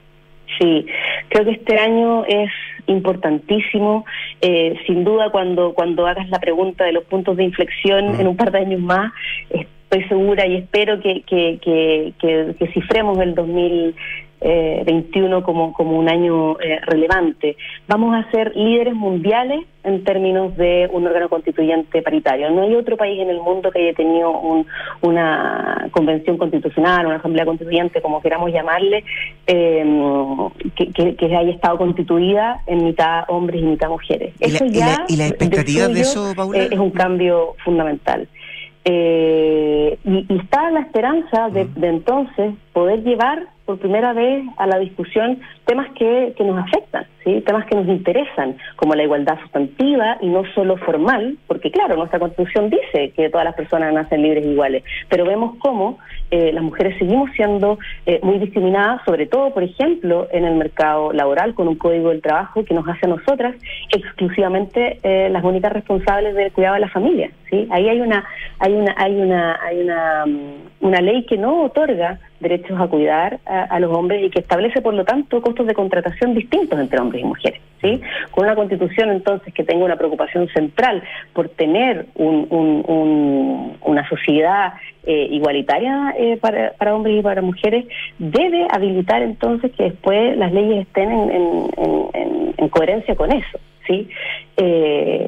Speaker 10: Sí, creo que este año es importantísimo. Eh, sin duda, cuando, cuando hagas la pregunta de los puntos de inflexión mm. en un par de años más, estoy segura y espero que, que, que, que, que cifremos el dos mil veintiuno como, como un año eh, relevante. Vamos a ser líderes mundiales en términos de un órgano constituyente paritario. No hay otro país en el mundo que haya tenido un, una convención constitucional, una asamblea constituyente, como queramos llamarle, eh, que, que, que haya estado constituida en mitad hombres y mitad mujeres.
Speaker 1: ¿Y
Speaker 10: Eso
Speaker 1: la,
Speaker 10: ya,
Speaker 1: y la, y la expectativa de, suyo, de eso, Paula?
Speaker 10: Eh, es un cambio fundamental. Eh, y, y está la esperanza de, de entonces poder llevar por primera vez a la discusión temas que, que nos afectan, ¿sí? Temas que nos interesan, como la igualdad sustantiva y no solo formal, porque claro, nuestra Constitución dice que todas las personas nacen libres e iguales, pero vemos cómo eh, las mujeres seguimos siendo eh, muy discriminadas, sobre todo, por ejemplo, en el mercado laboral, con un código del trabajo que nos hace a nosotras exclusivamente eh, las únicas responsables del cuidado de la familia, ¿sí? Ahí hay una, hay una, hay una, hay una, una ley que no otorga derechos a cuidar a, a los hombres y que establece, por lo tanto, costos de contratación distintos entre hombres y mujeres, ¿sí? Con una constitución, entonces, que tenga una preocupación central por tener un, un, un, una sociedad eh, igualitaria eh, para, para hombres y para mujeres, debe habilitar, entonces, que después las leyes estén en, en, en, en coherencia con eso, ¿sí? Eh,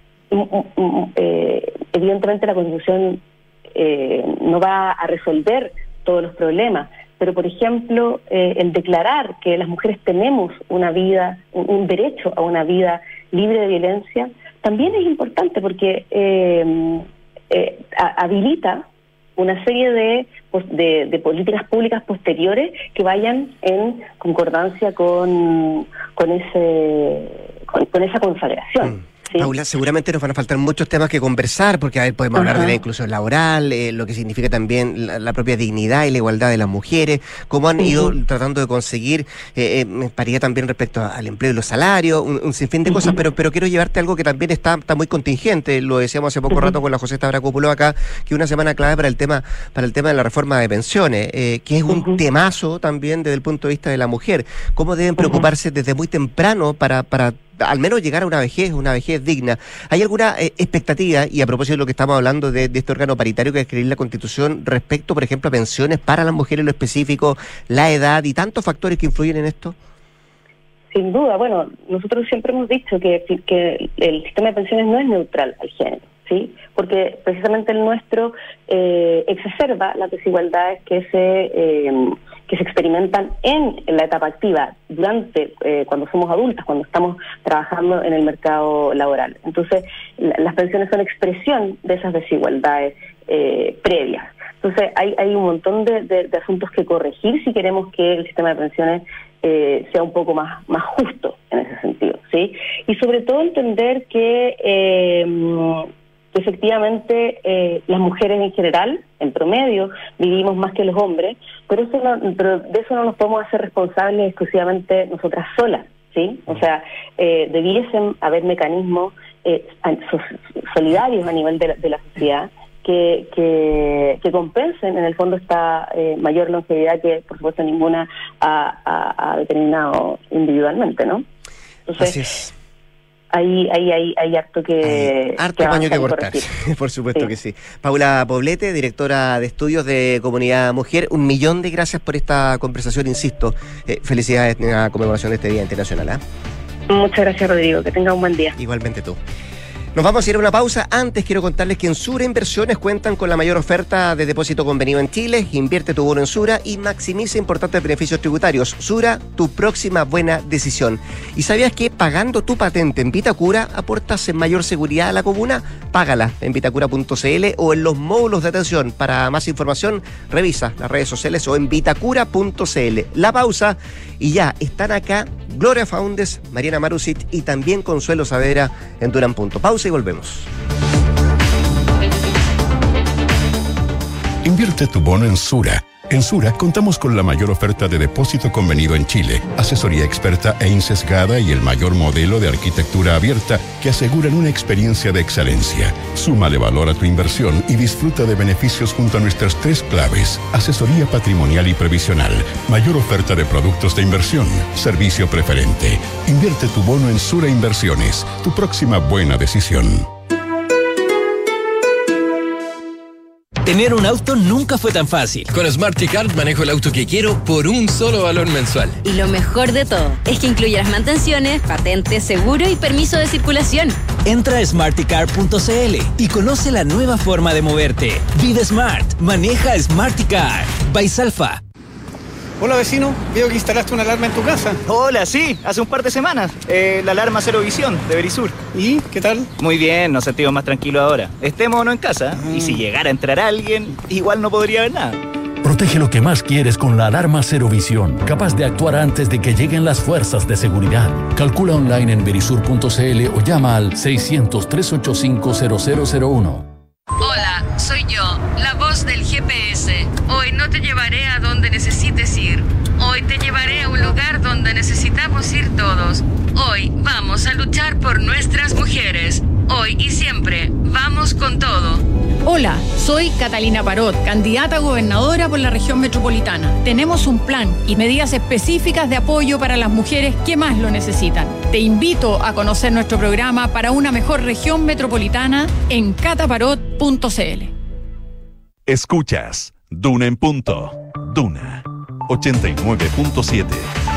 Speaker 10: eh, evidentemente, la constitución eh, no va a resolver todos los problemas, pero por ejemplo eh, el declarar que las mujeres tenemos una vida, un, un derecho a una vida libre de violencia, también es importante porque eh, eh, a, habilita una serie de, de, de políticas públicas posteriores que vayan en concordancia con, con ese con, con esa consagración. Mm. Sí.
Speaker 1: Paula, seguramente nos van a faltar muchos temas que conversar, porque a ver, podemos Ajá. hablar de la inclusión laboral, eh, lo que significa también la, la propia dignidad y la igualdad de las mujeres, cómo han uh-huh. ido tratando de conseguir eh, eh, paridad también respecto al empleo y los salarios, un, un sinfín de uh-huh. cosas, pero pero quiero llevarte a algo que también está, está muy contingente, lo decíamos hace poco uh-huh. rato con la José Stavrakopoulos acá, que una semana clave para el tema para el tema de la reforma de pensiones, eh, que es un uh-huh. temazo también desde el punto de vista de la mujer, cómo deben preocuparse uh-huh. desde muy temprano para para al menos llegar a una vejez, una vejez digna. ¿Hay alguna eh, expectativa, y a propósito de lo que estamos hablando de, de este órgano paritario que va a escribir la Constitución, respecto, por ejemplo, a pensiones para las mujeres en lo específico, la edad y tantos factores que influyen en esto?
Speaker 10: Sin duda, bueno, nosotros siempre hemos dicho que, que el sistema de pensiones no es neutral al género, ¿sí? Porque precisamente el nuestro eh, exacerba las desigualdades que se eh, que se experimentan en, en la etapa activa, durante, eh, cuando somos adultas, cuando estamos trabajando en el mercado laboral. Entonces, la, las pensiones son expresión de esas desigualdades eh, previas. Entonces, hay, hay un montón de, de, de asuntos que corregir si queremos que el sistema de pensiones eh, sea un poco más, más justo en ese sentido, ¿sí? Y sobre todo entender que eh, efectivamente eh, las mujeres en general, en promedio, vivimos más que los hombres, pero eso no, pero de eso no nos podemos hacer responsables exclusivamente nosotras solas, ¿sí? O sea, eh, debiesen haber mecanismos eh, solidarios a nivel de la, de la sociedad que, que, que compensen en el fondo esta eh, mayor longevidad que por supuesto ninguna ha, ha, ha determinado individualmente, ¿no? Entonces,
Speaker 1: así es.
Speaker 10: Hay, hay, hay, hay harto que...
Speaker 1: Hay harto paño que cortar, por supuesto sí. que sí. Paula Poblete, directora de Estudios de Comunidad Mujer, un millón de gracias por esta conversación, insisto. Eh, felicidades en la conmemoración de este Día Internacional. ¿eh?
Speaker 10: Muchas gracias, Rodrigo. Que tenga un buen día.
Speaker 1: Igualmente tú. Nos vamos a ir a una pausa. Antes quiero contarles que en Sura Inversiones cuentan con la mayor oferta de depósito convenido en Chile. Invierte tu bono en Sura y maximiza importantes beneficios tributarios. Sura, tu próxima buena decisión. ¿Y sabías que pagando tu patente en Vitacura aportas en mayor seguridad a la comuna? Págala en vitacura punto cl o en los módulos de atención. Para más información, revisa las redes sociales o en vitacura punto cl. La pausa y ya están acá Gloria Faúndes, Mariana Marusic y también Consuelo Saavedra en Duna en Punto. Pausa y volvemos.
Speaker 11: Invierte tu bono en Sura. En Sura contamos con la mayor oferta de depósito convenido en Chile, asesoría experta e insesgada y el mayor modelo de arquitectura abierta que aseguran una experiencia de excelencia. Súmale valor a tu inversión y disfruta de beneficios junto a nuestras tres claves: asesoría patrimonial y previsional, mayor oferta de productos de inversión, servicio preferente. Invierte tu bono en Sura Inversiones, tu próxima buena decisión.
Speaker 12: Tener un auto nunca fue tan fácil.
Speaker 13: Con SmartyCard manejo el auto que quiero por un solo valor mensual.
Speaker 14: Y lo mejor de todo es que incluye las mantenciones, patente, seguro y permiso de circulación.
Speaker 12: Entra a smarty card punto cl y conoce la nueva forma de moverte. Vive Smart. Maneja SmartyCard. By Salfa.
Speaker 8: Hola vecino, veo que instalaste una alarma en tu casa.
Speaker 9: Hola, sí, hace un par de semanas. Eh, la alarma Cero Visión de Verisur.
Speaker 8: ¿Y qué tal?
Speaker 9: Muy bien, nos sentimos más tranquilos ahora. Estemos o no en casa, mm. y si llegara a entrar alguien, igual no podría ver nada.
Speaker 4: Protege lo que más quieres con la alarma Cero Visión, capaz de actuar antes de que lleguen las fuerzas de seguridad. Calcula online en verisur punto cl o llama al seiscientos, trescientos ochenta y cinco, cero cero cero uno.
Speaker 15: Hola, soy yo, la voz del G P S. Hoy no te llevaré a donde necesites ir. Hoy te llevaré a un lugar donde necesitamos ir todos. Hoy vamos a luchar por nuestras mujeres. Hoy y siempre, vamos con todo.
Speaker 16: Hola, soy Catalina Parot, candidata a gobernadora por la región metropolitana. Tenemos un plan y medidas específicas de apoyo para las mujeres que más lo necesitan. Te invito a conocer nuestro programa para una mejor región metropolitana en cataparot punto cl.
Speaker 3: Escuchas Duna en Punto. Duna ochenta y nueve punto siete.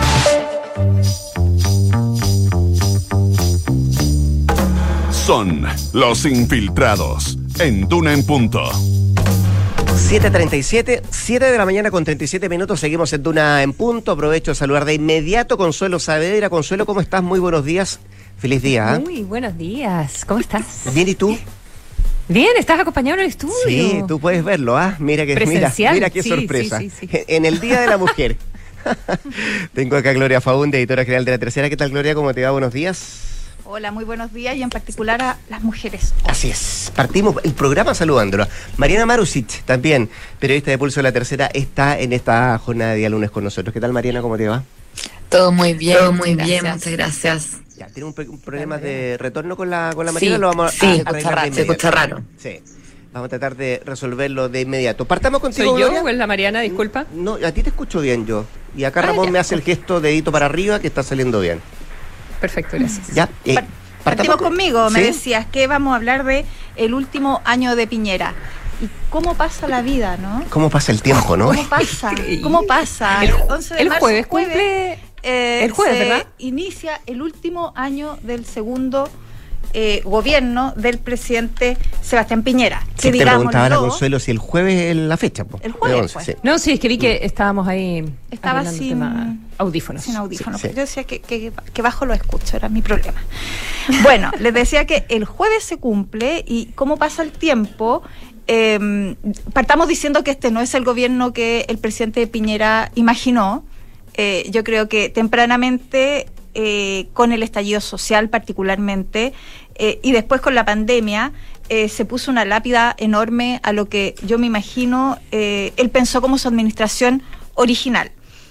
Speaker 3: Son los infiltrados en Duna en Punto.
Speaker 1: siete treinta y siete, siete de la mañana con treinta y siete minutos, seguimos en Duna en Punto. Aprovecho de saludar de inmediato Consuelo Saavedra. Consuelo, ¿cómo estás? Muy buenos días. Feliz día. ¿eh?
Speaker 17: Muy buenos días. ¿Cómo estás?
Speaker 1: Bien, ¿y tú?
Speaker 17: Bien, estás acompañado en el estudio.
Speaker 1: Sí, tú puedes verlo, ¿ah? ¿eh? Mira que mira, mira qué sí, sorpresa. Sí, sí, sí. En el Día de la Mujer. Tengo acá a Gloria Faúndes, editora general de La Tercera. ¿Qué tal, Gloria? ¿Cómo te va? Buenos días.
Speaker 18: Hola, muy buenos días y en particular a las mujeres.
Speaker 1: Así es, partimos el programa saludándola. Mariana Marusic, también periodista de Pulso de La Tercera, está en esta jornada de día lunes con nosotros. ¿Qué tal, Mariana? ¿Cómo te va?
Speaker 19: Todo muy bien,
Speaker 18: Todo muy
Speaker 19: gracias.
Speaker 18: bien, muchas gracias.
Speaker 1: Ya, ¿tiene un, un problema de retorno con la, con la Mariana?
Speaker 19: Sí,
Speaker 1: ¿Lo vamos
Speaker 19: sí,
Speaker 1: a arreglar
Speaker 19: raro,
Speaker 1: de
Speaker 19: se escucha raro.
Speaker 1: Sí, vamos a tratar de resolverlo de inmediato. Partamos contigo,
Speaker 17: ¿Soy yo
Speaker 1: Gloria?
Speaker 17: o es la Mariana? Disculpa.
Speaker 1: No, a ti te escucho bien yo. Y acá
Speaker 17: ah,
Speaker 1: Ramón
Speaker 17: ya.
Speaker 1: me hace el gesto dedito para arriba que está saliendo bien.
Speaker 17: Perfecto, gracias.
Speaker 1: Ya, eh,
Speaker 18: Partimos conmigo, me
Speaker 1: ¿Sí?
Speaker 18: decías que vamos a hablar de el último año de Piñera. ¿Y cómo pasa la vida, no?
Speaker 1: ¿Cómo pasa el tiempo, no?
Speaker 18: ¿Cómo pasa? ¿Cómo pasa?
Speaker 17: El,
Speaker 18: once de
Speaker 17: el
Speaker 18: marzo,
Speaker 17: jueves cumple...
Speaker 18: Eh,
Speaker 17: el jueves,
Speaker 18: se
Speaker 17: ¿verdad?
Speaker 18: inicia el último año del segundo eh, gobierno del presidente Sebastián Piñera.
Speaker 1: Sí,
Speaker 18: que
Speaker 1: te preguntaba la
Speaker 18: digámoslo,
Speaker 1: Consuelo si el jueves es la fecha. Po,
Speaker 18: el jueves,
Speaker 1: once,
Speaker 18: pues.
Speaker 1: sí.
Speaker 17: No, sí, es que vi que estábamos ahí...
Speaker 18: Estaba sin
Speaker 17: audífonos.
Speaker 18: Sin audífonos.
Speaker 1: Sí, sí.
Speaker 18: Yo decía que, que, que bajo lo escucho, era mi problema. Bueno, les decía que el jueves se cumple y cómo pasa el tiempo. Eh, partamos diciendo que este no es el gobierno que el presidente Piñera imaginó. Eh, yo creo que tempranamente, eh, con el estallido social particularmente, eh, y después con la pandemia, eh, se puso una lápida enorme a lo que yo me imagino, eh, él pensó como su administración original.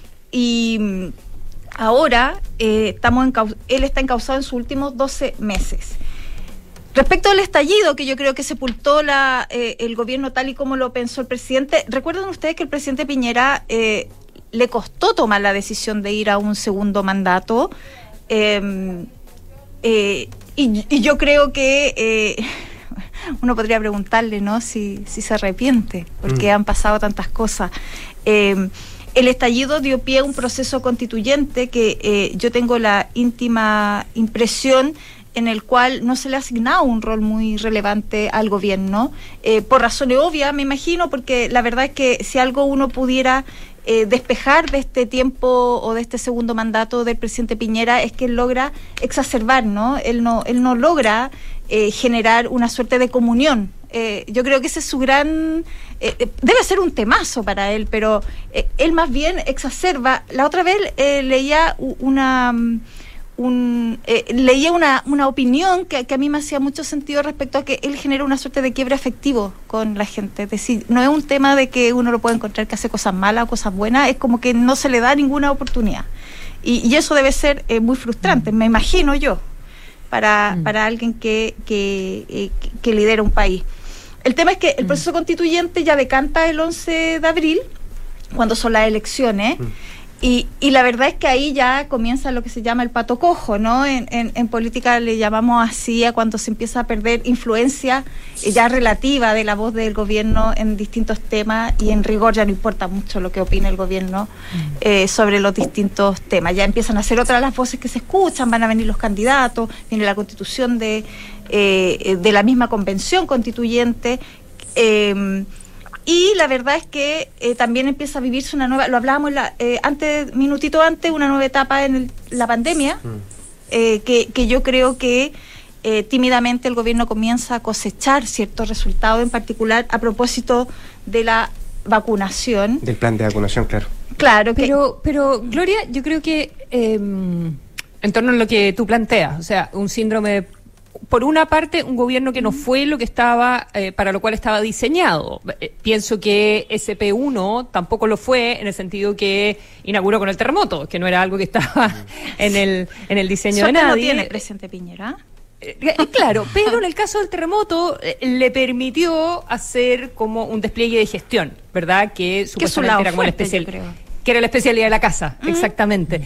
Speaker 18: Y mm, ahora eh, estamos encau- él está encausado en sus últimos doce meses. Respecto al estallido, que yo creo que sepultó la, eh, el gobierno tal y como lo pensó el presidente, recuerden ustedes que el presidente Piñera eh, le costó tomar la decisión de ir a un segundo mandato, eh, eh, y, y yo creo que eh, uno podría preguntarle, ¿no?, si, si se arrepiente, porque mm. han pasado tantas cosas. Eh, el estallido dio pie a un proceso constituyente que eh, yo tengo la íntima impresión en el cual no se le ha asignado un rol muy relevante al gobierno, eh, por razones obvias, me imagino, porque la verdad es que si algo uno pudiera eh, despejar de este tiempo o de este segundo mandato del presidente Piñera es que él logra exacerbar, ¿no? Él no, él no logra eh, generar una suerte de comunión. Eh, yo creo que ese es su gran... Eh, debe ser un temazo para él, pero eh, él más bien exacerba. La otra vez eh, leía una... Un, eh, leía una, una opinión que, que a mí me hacía mucho sentido respecto a que él genera una suerte de quiebre afectivo con la gente. Es decir, no es un tema de que uno lo puede encontrar que hace cosas malas o cosas buenas, es como que no se le da ninguna oportunidad. Y, y eso debe ser eh, muy frustrante, me imagino yo, para, mm. para alguien que, que, eh, que, que lidera un país. El tema es que el proceso mm. constituyente ya decanta el once de abril, cuando son las elecciones, mm. Y, y la verdad es que ahí ya comienza lo que se llama el pato cojo, ¿no? En, en, en política le llamamos así a cuando se empieza a perder influencia eh, ya relativa de la voz del gobierno en distintos temas, y en rigor ya no importa mucho lo que opine el gobierno eh, sobre los distintos temas. Ya empiezan a ser otras las voces que se escuchan, van a venir los candidatos, viene la constitución de, eh, de la misma convención constituyente. Eh, Y la verdad es que eh, también empieza a vivirse una nueva, lo hablábamos la, eh, antes, minutito antes, una nueva etapa en el, la pandemia, mm. eh, que, que yo creo que eh, tímidamente el gobierno comienza a cosechar ciertos resultados, en particular a propósito de la vacunación.
Speaker 1: Del plan de vacunación, claro.
Speaker 17: Claro, pero, pero Gloria, yo creo que eh, en torno a lo que tú planteas, o sea, un síndrome de... Por una parte, un gobierno que no fue lo que estaba, eh, para lo cual estaba diseñado. Eh, pienso que ese pe uno tampoco lo fue, en el sentido que inauguró con el terremoto, que no era algo que estaba en el en el diseño
Speaker 18: Suerte
Speaker 17: de nadie.
Speaker 18: no tiene presidente Piñera.
Speaker 17: Eh, eh, claro, pero en el caso del terremoto eh, le permitió hacer como un despliegue de gestión, ¿verdad? Que supuestamente era como la especial, que era la especialidad de la casa, uh-huh. exactamente.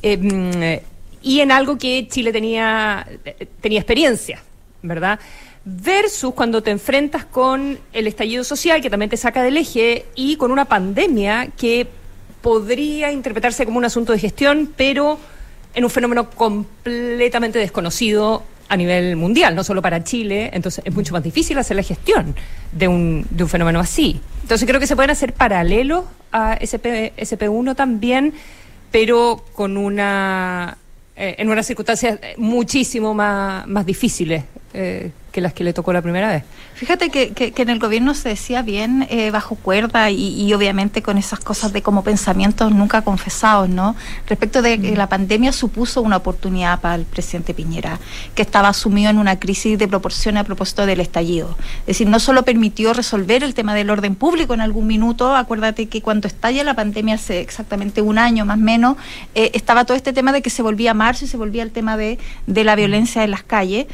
Speaker 17: Eh, y en algo que Chile tenía tenía experiencia, ¿verdad? Versus cuando te enfrentas con el estallido social, que también te saca del eje, y con una pandemia que podría interpretarse como un asunto de gestión, pero en un fenómeno completamente desconocido a nivel mundial, no solo para Chile. Entonces es mucho más difícil hacer la gestión de un, de un fenómeno así. Entonces creo que se pueden hacer paralelos a ese pe uno también, pero con una... Eh, en unas circunstancias muchísimo más, más difíciles eh, que las que le tocó la primera vez.
Speaker 18: Fíjate que, que, que en el gobierno se decía bien eh, bajo cuerda y, y obviamente con esas cosas de como pensamientos nunca confesados, ¿no? Respecto de que mm. la pandemia supuso una oportunidad para el presidente Piñera, que estaba sumido en una crisis de proporción a propósito del estallido. Es decir, no solo permitió resolver el tema del orden público en algún minuto, acuérdate que cuando estalla la pandemia hace exactamente un año más o menos, eh, estaba todo este tema de que se volvía marzo y se volvía el tema de, de la violencia en las calles.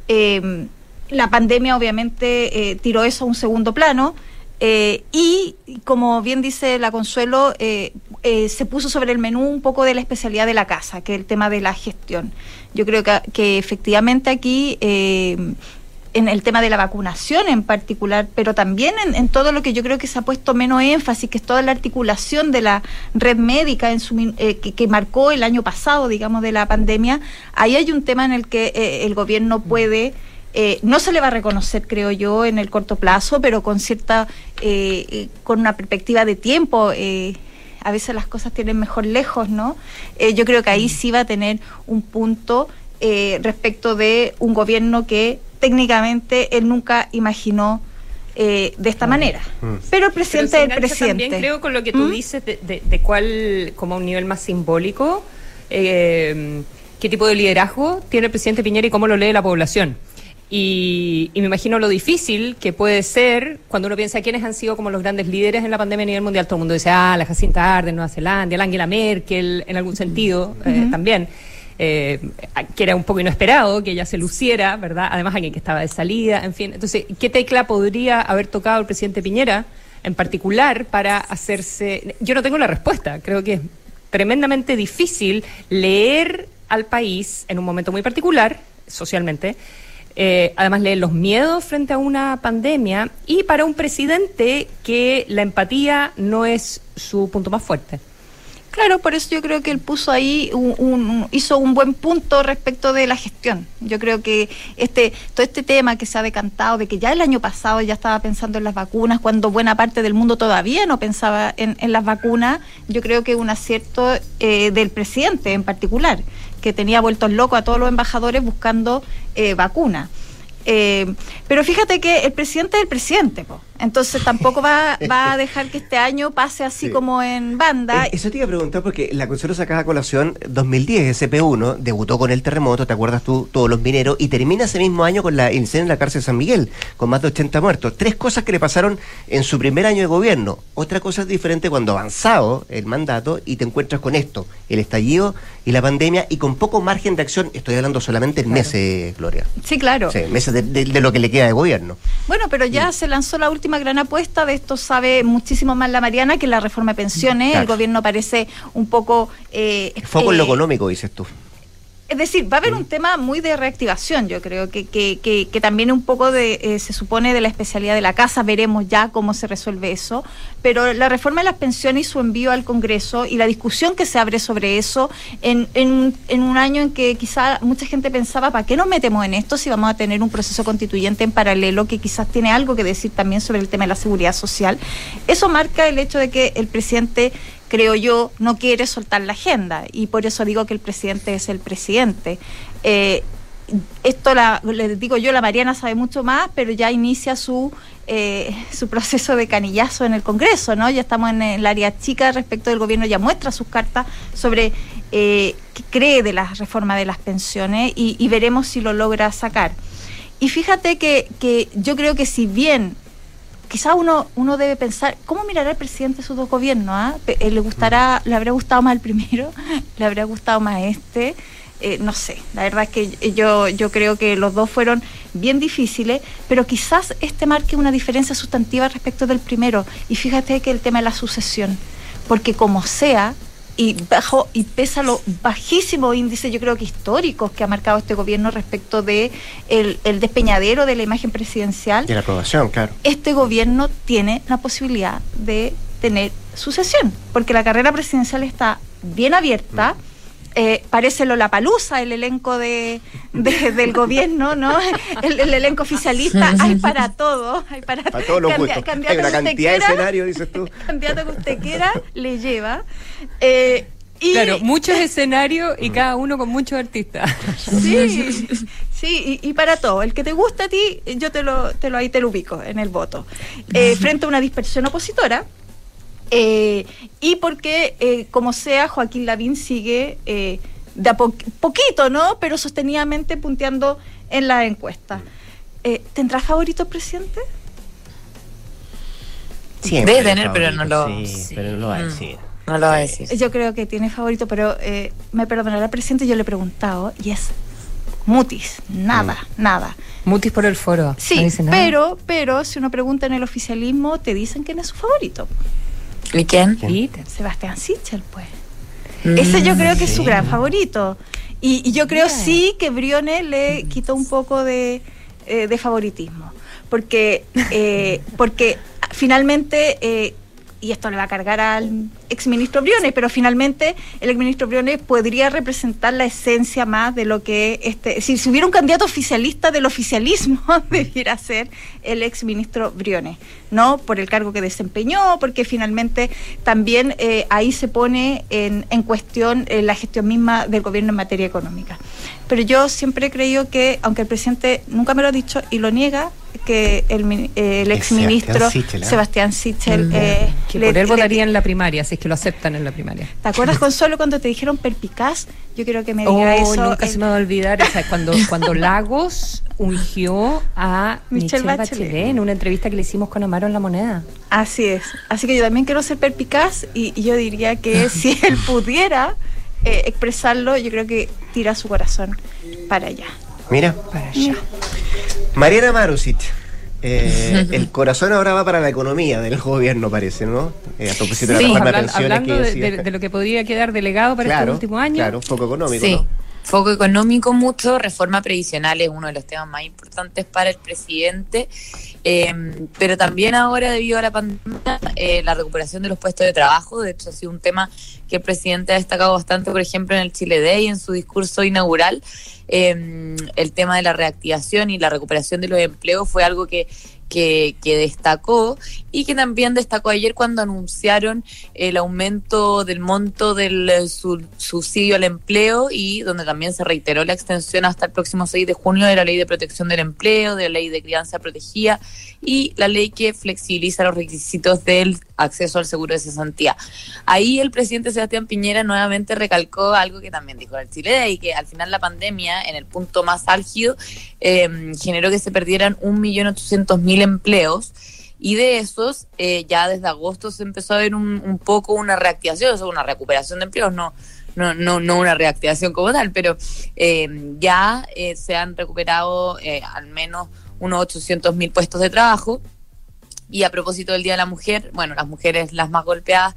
Speaker 18: Eh, la pandemia obviamente eh, tiró eso a un segundo plano eh, y como bien dice la Consuelo, eh, eh, se puso sobre el menú un poco de la especialidad de la casa, que es el tema de la gestión. Yo creo que, que efectivamente aquí eh, en el tema de la vacunación en particular, pero también en, en todo lo que yo creo que se ha puesto menos énfasis, que es toda la articulación de la red médica en su, eh, que, que marcó el año pasado, digamos, de la pandemia. Ahí hay un tema en el que eh, el gobierno puede, eh, no se le va a reconocer, creo yo, en el corto plazo, pero con cierta, eh, con una perspectiva de tiempo, eh, a veces las cosas tienen mejor lejos, ¿no? Eh, yo creo que ahí sí va a tener un punto eh, respecto de un gobierno que técnicamente él nunca imaginó eh, de esta manera. Mm. Pero el presidente es el presidente.
Speaker 17: También creo con lo que tú ¿Mm? dices de, de, de cuál, como a un nivel más simbólico, eh, qué tipo de liderazgo tiene el presidente Piñera y cómo lo lee la población. Y, y me imagino lo difícil que puede ser cuando uno piensa quiénes han sido como los grandes líderes en la pandemia a nivel mundial. Todo el mundo dice, ah, la Jacinta Ardern, Nueva Zelanda, la Angela Merkel, en algún sentido, uh-huh. eh, también. Eh, que era un poco inesperado que ella se luciera, ¿verdad? Además alguien que estaba de salida, en fin. Entonces, ¿qué tecla podría haber tocado el presidente Piñera en particular para hacerse? Yo no tengo la respuesta, creo que es tremendamente difícil leer al país en un momento muy particular, socialmente, eh, además leer los miedos frente a una pandemia y para un presidente que la empatía no es su punto más fuerte.
Speaker 18: Claro, por eso yo creo que él puso ahí, un, un, hizo un buen punto respecto de la gestión. Yo creo que este todo este tema que se ha decantado, de que ya el año pasado ya estaba pensando en las vacunas, cuando buena parte del mundo todavía no pensaba en, en las vacunas, yo creo que un acierto eh, del presidente en particular, que tenía vueltos locos a todos los embajadores buscando eh, vacunas. Eh, pero fíjate que el presidente es el presidente, po. Entonces tampoco va, va a dejar que este año pase así sí. como en banda.
Speaker 1: Eh, eso te iba a preguntar porque la Consuelo sacaba a colación dos mil diez, S P uno, debutó con el terremoto, ¿te acuerdas tú? Todos los mineros, y termina ese mismo año con la incendio en la cárcel de San Miguel, con más de ochenta muertos. Tres cosas que le pasaron en su primer año de gobierno. Otra cosa es diferente cuando avanzado el mandato y te encuentras con esto, el estallido y la pandemia, y con poco margen de acción. Estoy hablando solamente en claro. meses, Gloria.
Speaker 18: Sí, claro.
Speaker 1: Sí, meses de, de, de lo que le queda de gobierno.
Speaker 18: Bueno, pero ya mm. se lanzó la última gran apuesta, de esto sabe muchísimo más la Mariana, que la reforma de pensiones. Claro. El gobierno parece un poco... Eh,
Speaker 1: Foco
Speaker 18: eh,
Speaker 1: en lo económico, dices tú.
Speaker 18: Es decir, va a haber un tema muy de reactivación, yo creo, que, que, que, que también un poco de, eh, se supone de la especialidad de la casa, veremos ya cómo se resuelve eso, pero la reforma de las pensiones y su envío al Congreso y la discusión que se abre sobre eso en, en, en un año en que quizá mucha gente pensaba, ¿para qué nos metemos en esto si vamos a tener un proceso constituyente en paralelo que quizás tiene algo que decir también sobre el tema de la seguridad social? Eso marca el hecho de que el presidente, creo yo, no quiere soltar la agenda, y por eso digo que el presidente es el presidente. Eh, esto, la, les digo yo, la Mariana sabe mucho más, pero ya inicia su eh, su proceso de canillazo en el Congreso, ¿no? Ya estamos en el área chica respecto del gobierno, ya muestra sus cartas sobre eh, qué cree de la reforma de las pensiones, y, y veremos si lo logra sacar. Y fíjate que, que yo creo que si bien quizá uno uno debe pensar, ¿cómo mirará el presidente sus dos gobiernos? ¿eh? ¿Le gustará, le habrá gustado más el primero? ¿Le habrá gustado más este? Eh, no sé, la verdad es que yo, yo creo que los dos fueron bien difíciles, pero quizás este marque una diferencia sustantiva respecto del primero. Y fíjate que el tema de la sucesión, porque como sea, y bajo y pese a los bajísimos índices, yo creo que históricos, que ha marcado este gobierno respecto de el, el despeñadero de la imagen presidencial,
Speaker 1: de la aprobación, claro,
Speaker 18: este gobierno tiene la posibilidad de tener sucesión, porque la carrera presidencial está bien abierta. Mm. Eh, parece Lollapalooza el elenco de, de del gobierno, ¿no? El, el elenco oficialista, hay para todo, hay para,
Speaker 1: para todos los gustos. Hay una cantidad de escenarios, dices tú.
Speaker 18: Candidato que usted quiera, le lleva. Eh, y,
Speaker 17: claro, muchos escenarios y cada uno con muchos artistas.
Speaker 18: Sí, sí, y, y para todo. El que te gusta a ti, yo te lo, te lo ahí te lo ubico en el voto. Eh, frente a una dispersión opositora. Eh, y porque, eh, como sea, Joaquín Lavín sigue eh, de a po- poquito, ¿no? Pero sostenidamente punteando en la encuesta. Eh, ¿Tendrá favorito el presidente?
Speaker 19: Siempre debe tener, pero no lo...
Speaker 1: Sí, sí. pero no lo va a decir.
Speaker 19: No lo va a decir.
Speaker 18: Yo creo que tiene favorito, pero eh, me perdonará el presidente, yo le he preguntado, y es mutis, nada, mm. nada.
Speaker 17: Mutis por el foro.
Speaker 18: Sí, no dice nada. pero, pero si uno pregunta en el oficialismo, te dicen quién es su favorito.
Speaker 19: ¿Y quién?
Speaker 18: ¿Quién? Sebastián Sichel, pues. Mm, Ese yo creo que sí. es su gran favorito. Y, y yo creo yeah. sí que Briones le quitó un poco de, eh, de favoritismo. Porque, eh, porque finalmente, eh, y esto le va a cargar al exministro Briones, pero finalmente el exministro Briones podría representar la esencia más de lo que este, si, si hubiera un candidato oficialista del oficialismo, debiera ser el exministro Briones, ¿no? Por el cargo que desempeñó, porque finalmente también eh, ahí se pone en, en cuestión eh, la gestión misma del gobierno en materia económica. Pero yo siempre he creído que, aunque el presidente nunca me lo ha dicho y lo niega, que el, eh, el exministro Sebastián, Sebastián Sichel mm. eh,
Speaker 17: que le, por él votaría le, en la primaria, si es que lo aceptan en la primaria.
Speaker 18: ¿Te acuerdas, Consuelo, cuando te dijeron perpicaz? Yo quiero que me diga
Speaker 17: oh,
Speaker 18: eso.
Speaker 17: Nunca en... se me va a olvidar esa, cuando, cuando Lagos ungió a Michelle Bachelet. Bachelet en una entrevista que le hicimos con Amaro en La Moneda.
Speaker 18: Así es. Así que yo también quiero ser perpicaz y, y yo diría que si él pudiera eh, expresarlo, yo creo que tira su corazón para allá.
Speaker 1: Mira.
Speaker 18: Para allá.
Speaker 1: Mariana Marusic. Eh, el corazón ahora va para la economía del gobierno, parece, ¿no? Eh, a propósito de
Speaker 17: sí,
Speaker 1: la reforma
Speaker 17: hablan,
Speaker 1: de pensiones
Speaker 17: hablando
Speaker 1: que
Speaker 17: decía, de, de, de lo que podría quedar delegado para
Speaker 1: claro,
Speaker 17: este último año.
Speaker 1: Claro, foco económico,
Speaker 19: sí.
Speaker 1: ¿no?
Speaker 19: Foco económico mucho, reforma previsional es uno de los temas más importantes para el presidente, eh, pero también ahora debido a la pandemia, eh, la recuperación de los puestos de trabajo, de hecho ha sido un tema que el presidente ha destacado bastante, por ejemplo en el Chile Day, en su discurso inaugural, eh, el tema de la reactivación y la recuperación de los empleos fue algo que Que, que destacó y que también destacó ayer cuando anunciaron el aumento del monto del su, subsidio al empleo y donde también se reiteró la extensión hasta el próximo seis de junio de la Ley de Protección del Empleo, de la Ley de Crianza Protegida y la ley que flexibiliza los requisitos del acceso al seguro de cesantía. Ahí el presidente Sebastián Piñera nuevamente recalcó algo que también dijo en el Chile Day, que al final la pandemia, en el punto más álgido, eh, generó que se perdieran un millón ochocientos mil empleos y de esos eh, ya desde agosto se empezó a ver un, un poco una reactivación, o sea, una recuperación de empleos, no no no no una reactivación como tal, pero eh, ya eh, se han recuperado eh, al menos unos ochocientos mil puestos de trabajo. Y a propósito del Día de la Mujer, bueno, las mujeres las más golpeadas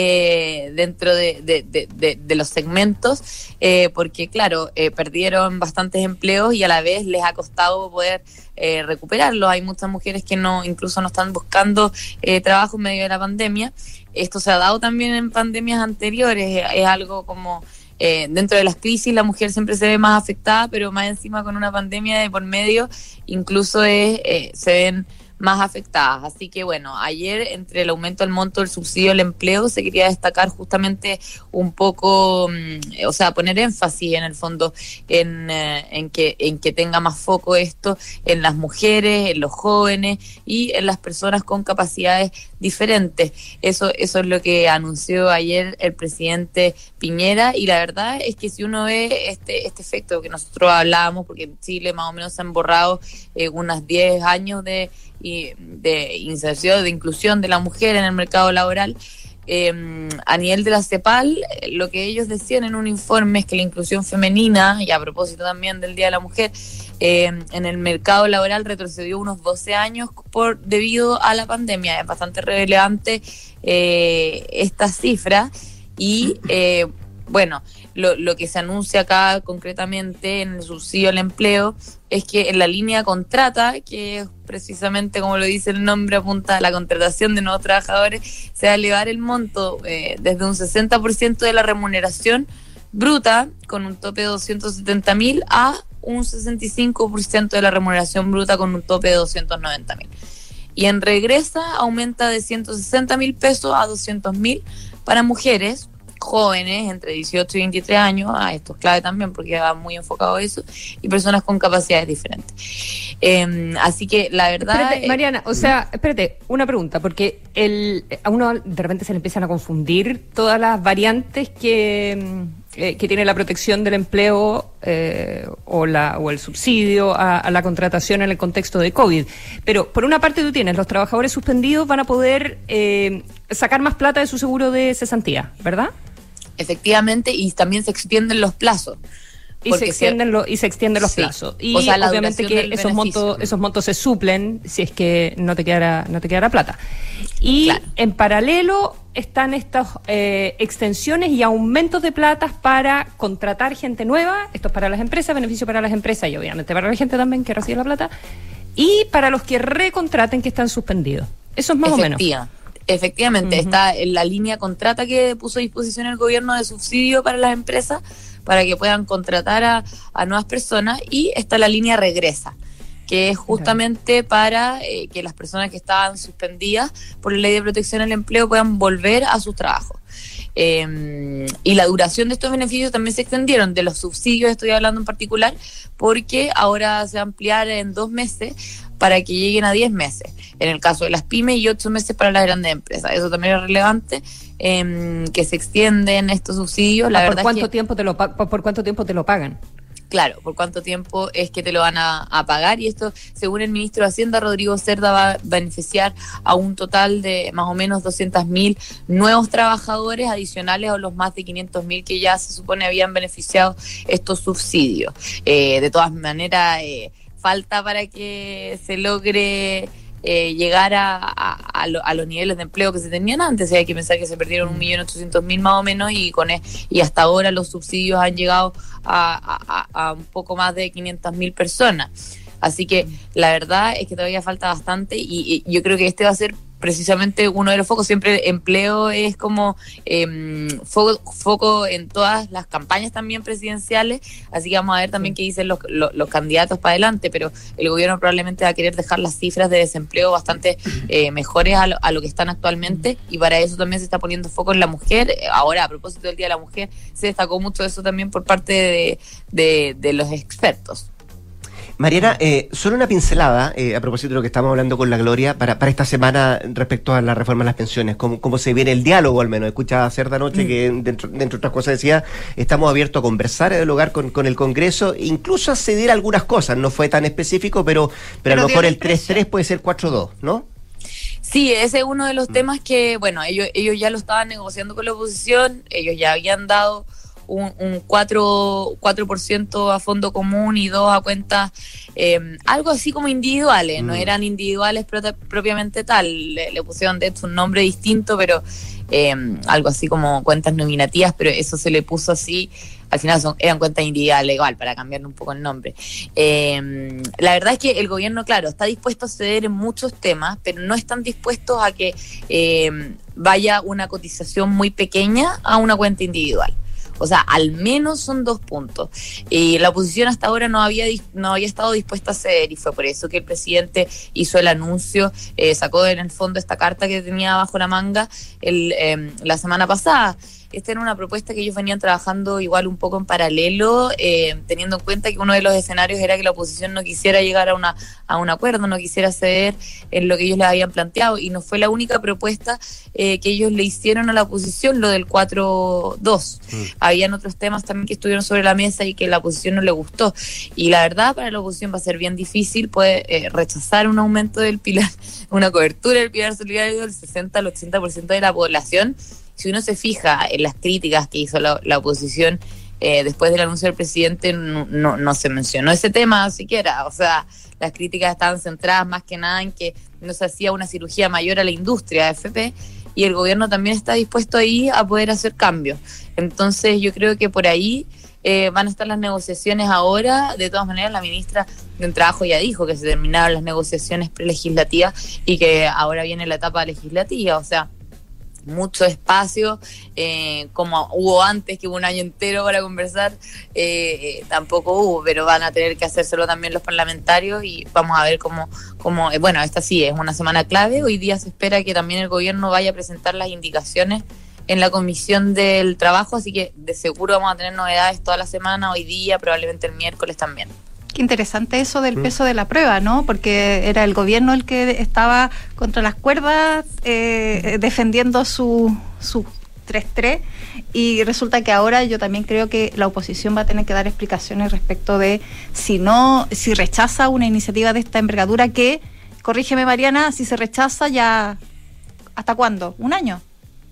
Speaker 19: eh, dentro de, de, de, de, de los segmentos, eh, porque claro, eh, perdieron bastantes empleos y a la vez les ha costado poder eh, recuperarlos. Hay muchas mujeres que no, incluso no están buscando eh, trabajo en medio de la pandemia. Esto se ha dado también en pandemias anteriores, es algo como... Eh, dentro de las crisis la mujer siempre se ve más afectada, pero más encima con una pandemia de por medio, incluso es, eh, se ven más afectadas. Así que bueno, ayer entre el aumento del monto del subsidio al empleo se quería destacar justamente un poco, mm, o sea, poner énfasis en el fondo en, eh, en que en que tenga más foco esto en las mujeres, en los jóvenes y en las personas con capacidades diferentes. Eso eso es lo que anunció ayer el presidente Piñera y la verdad es que si uno ve este este efecto que nosotros hablábamos, porque en Chile más o menos se han borrado eh, unos diez años de y de inserción, de inclusión de la mujer en el mercado laboral, eh, a nivel de la CEPAL, lo que ellos decían en un informe es que la inclusión femenina, y a propósito también del Día de la Mujer, eh, en el mercado laboral retrocedió unos doce años por debido a la pandemia. Es bastante relevante eh, esta cifra y eh, bueno, lo, lo que se anuncia acá concretamente en el subsidio al empleo es que en la línea contrata, que es precisamente como lo dice el nombre, apunta a la contratación de nuevos trabajadores, se va a elevar el monto eh, desde un sesenta por ciento de la remuneración bruta, con un tope de doscientos setenta mil, a un sesenta y cinco por ciento de la remuneración bruta con un tope de doscientos noventa mil. Y en regresa aumenta de ciento sesenta mil pesos a doscientos mil para mujeres jóvenes entre dieciocho y veintitrés años, ah, esto es clave también porque va muy enfocado a eso, y personas con capacidades diferentes. Eh, así que la verdad...
Speaker 17: Espérate, Mariana, o sea, espérate, una pregunta, porque el, a uno de repente se le empiezan a confundir todas las variantes que, eh, que tiene la protección del empleo eh, o, la, o el subsidio a, a la contratación en el contexto de COVID. Pero por una parte tú tienes, los trabajadores suspendidos van a poder eh, sacar más plata de su seguro de cesantía, ¿verdad?
Speaker 19: Efectivamente, y también se extienden los plazos.
Speaker 17: Y se extienden se... Lo, y se extienden los sí. plazos. Y o sea, obviamente que esos montos, esos montos se suplen si es que no te quedara, no te quedara plata. Y claro, en paralelo están estas eh, extensiones y aumentos de platas para contratar gente nueva. Esto es para las empresas, beneficio para las empresas y obviamente para la gente también que recibe la plata. Y para los que recontraten que están suspendidos. Eso es más
Speaker 19: Efectiva.
Speaker 17: o menos.
Speaker 19: Efectivamente, uh-huh. Está en la línea contrata que puso a disposición el gobierno de subsidio para las empresas para que puedan contratar a, a nuevas personas, y está la línea regresa, que es justamente para eh, que las personas que estaban suspendidas por la Ley de Protección al Empleo puedan volver a sus trabajos. Eh, y la duración de estos beneficios también se extendieron, de los subsidios estoy hablando en particular, porque ahora se va a ampliar en dos meses para que lleguen a diez meses, en el caso de las pymes, y ocho meses para las grandes empresas. Eso también es relevante, eh, que se extienden estos subsidios. La
Speaker 17: ¿Por
Speaker 19: verdad
Speaker 17: cuánto
Speaker 19: es que,
Speaker 17: tiempo te lo por cuánto tiempo te lo pagan?
Speaker 19: Claro, por cuánto tiempo es que te lo van a, a pagar, y esto, según el ministro de Hacienda, Rodrigo Cerda, va a beneficiar a un total de más o menos doscientos mil nuevos trabajadores adicionales a los más de quinientos mil que ya se supone habían beneficiado estos subsidios. Eh, de todas maneras, eh, falta para que se logre Eh, llegar a, a, a, lo, a los niveles de empleo que se tenían antes. Hay que pensar que se perdieron un millón ochocientos mil más o menos, y con e, y hasta ahora los subsidios han llegado a, a, a un poco más de quinientas mil personas. Así que la verdad es que todavía falta bastante, y, y yo creo que este va a ser precisamente uno de los focos. Siempre empleo es como eh, foco, foco en todas las campañas también presidenciales, así que vamos a ver también qué dicen los, los, los candidatos para adelante, pero el gobierno probablemente va a querer dejar las cifras de desempleo bastante eh, mejores a lo, a lo que están actualmente, y para eso también se está poniendo foco en la mujer. Ahora, a propósito del Día de la Mujer, se destacó mucho eso también por parte de, de, de los expertos.
Speaker 1: Mariana, eh, solo una pincelada, eh, a propósito de lo que estamos hablando con la Gloria, para, para esta semana respecto a la reforma de las pensiones, cómo, cómo se viene el diálogo, al menos. Escuchaba Cerda anoche mm. que, dentro, dentro de otras cosas, decía, estamos abiertos a conversar, a dialogar con, con el Congreso, incluso a ceder algunas cosas. No fue tan específico, pero, pero, pero a lo mejor el tres tres puede ser cuatro dos, ¿no?
Speaker 19: Sí, ese es uno de los mm. temas que, bueno, ellos, ellos ya lo estaban negociando con la oposición, ellos ya habían dado un, un cuatro por ciento a fondo común y dos a cuentas, eh, algo así como individuales, mm. no eran individuales pro- propiamente tal, le, le pusieron de hecho un nombre distinto, pero eh, algo así como cuentas nominativas, pero eso se le puso así, al final son, eran cuentas individuales igual, para cambiarle un poco el nombre. Eh, la verdad es que el gobierno, claro, está dispuesto a ceder en muchos temas, pero no están dispuestos a que eh, vaya una cotización muy pequeña a una cuenta individual. O sea, al menos son dos puntos. Y la oposición hasta ahora no había no había estado dispuesta a ceder, y fue por eso que el presidente hizo el anuncio, eh, sacó en el fondo esta carta que tenía bajo la manga el, eh, la semana pasada. Esta era una propuesta que ellos venían trabajando igual un poco en paralelo, eh, teniendo en cuenta que uno de los escenarios era que la oposición no quisiera llegar a una a un acuerdo, no quisiera ceder en lo que ellos les habían planteado, y no fue la única propuesta eh, que ellos le hicieron a la oposición, lo del cuatro dos. Mm. Habían otros temas también que estuvieron sobre la mesa y que la oposición no le gustó, y la verdad para la oposición va a ser bien difícil, puede eh, rechazar un aumento del pilar, una cobertura del pilar solidario del sesenta al ochenta por ciento de la población. Si uno se fija en las críticas que hizo la, la oposición eh, después del anuncio del presidente, no, no, no se mencionó ese tema siquiera. O sea, las críticas estaban centradas más que nada en que no se hacía una cirugía mayor a la industria de F P, y el gobierno también está dispuesto ahí a poder hacer cambios. Entonces yo creo que por ahí eh, van a estar las negociaciones ahora. De todas maneras, la ministra del Trabajo ya dijo que se terminaron las negociaciones prelegislativas y que ahora viene la etapa legislativa. O sea, mucho espacio, eh, como hubo antes, que hubo un año entero para conversar, eh, eh, tampoco hubo, pero van a tener que hacérselo también los parlamentarios, y vamos a ver cómo, cómo eh, bueno, esta sí es una semana clave. Hoy día se espera que también el gobierno vaya a presentar las indicaciones en la Comisión del Trabajo, así que de seguro vamos a tener novedades toda la semana, hoy día, probablemente el miércoles también.
Speaker 18: Qué interesante eso del peso de la prueba, ¿no? Porque era el gobierno el que estaba contra las cuerdas eh, defendiendo su, su tres tres, y resulta que ahora yo también creo que la oposición va a tener que dar explicaciones respecto de si no, si rechaza una iniciativa de esta envergadura, que, corrígeme Mariana, si se rechaza ya, ¿hasta cuándo? ¿Un año?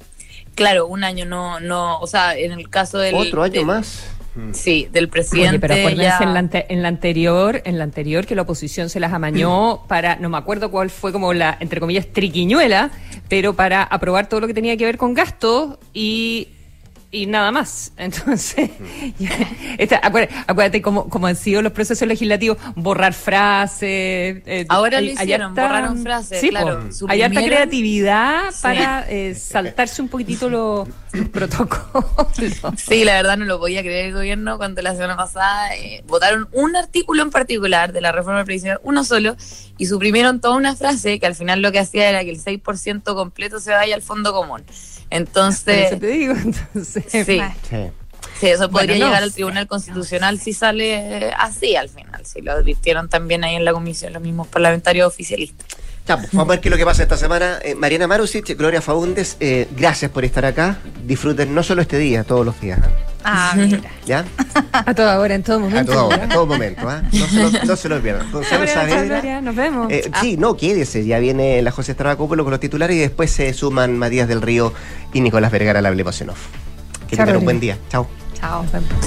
Speaker 19: Claro, un año, no, no, o sea, en el caso del...
Speaker 1: Otro año
Speaker 19: del,
Speaker 1: más.
Speaker 19: Sí, del presidente.
Speaker 17: Oye, pero acuérdense
Speaker 19: ya...
Speaker 17: en, la ante, en la anterior, en la anterior que la oposición se las amañó para, no me acuerdo cuál fue como la, entre comillas, triquiñuela, pero para aprobar todo lo que tenía que ver con gastos y y nada más. Entonces, esta, acuérdate, acuérdate cómo, cómo han sido los procesos legislativos, borrar frases. Eh,
Speaker 19: Ahora lo hicieron, está, borraron frases,
Speaker 17: sí,
Speaker 19: claro.
Speaker 17: Hay harta creatividad sí. para eh, saltarse un poquitito los, los protocolos.
Speaker 19: Sí, la verdad no lo podía creer el gobierno cuando la semana pasada eh, votaron un artículo en particular de la reforma previsional, uno solo, y suprimieron toda una frase que al final lo que hacía era que el seis por ciento completo se vaya al fondo común. Entonces,
Speaker 17: eso te digo, entonces.
Speaker 19: Sí.
Speaker 1: Sí.
Speaker 19: Sí, eso podría
Speaker 17: Bueno, no.
Speaker 19: llegar al Tribunal Constitucional si sale así al final, si lo advirtieron también ahí en la comisión los mismos parlamentarios oficialistas.
Speaker 1: Ya, pues, vamos a ver qué es lo que pasa esta semana. Eh, Mariana Marusic, Gloria Faúndez, eh, gracias por estar acá. Disfruten no solo este día, todos los días. ¿eh?
Speaker 18: Ah, mira.
Speaker 1: ¿Ya?
Speaker 17: A toda hora, en todo
Speaker 1: A
Speaker 17: momento.
Speaker 1: todo, a todo momento. ¿eh? No, se lo, no se lo pierdan. Gonzalo Saavedra.
Speaker 17: Gloria, nos vemos.
Speaker 1: Eh, sí, no, quédese. Ya viene la José Estrada Cúpulo con los titulares y después se suman Matías del Río y Nicolás Vergara a la Hablemos en Off. Que
Speaker 17: Chao,
Speaker 1: tengan un
Speaker 17: Rodrigo.
Speaker 1: buen día. Chao.
Speaker 18: Chao.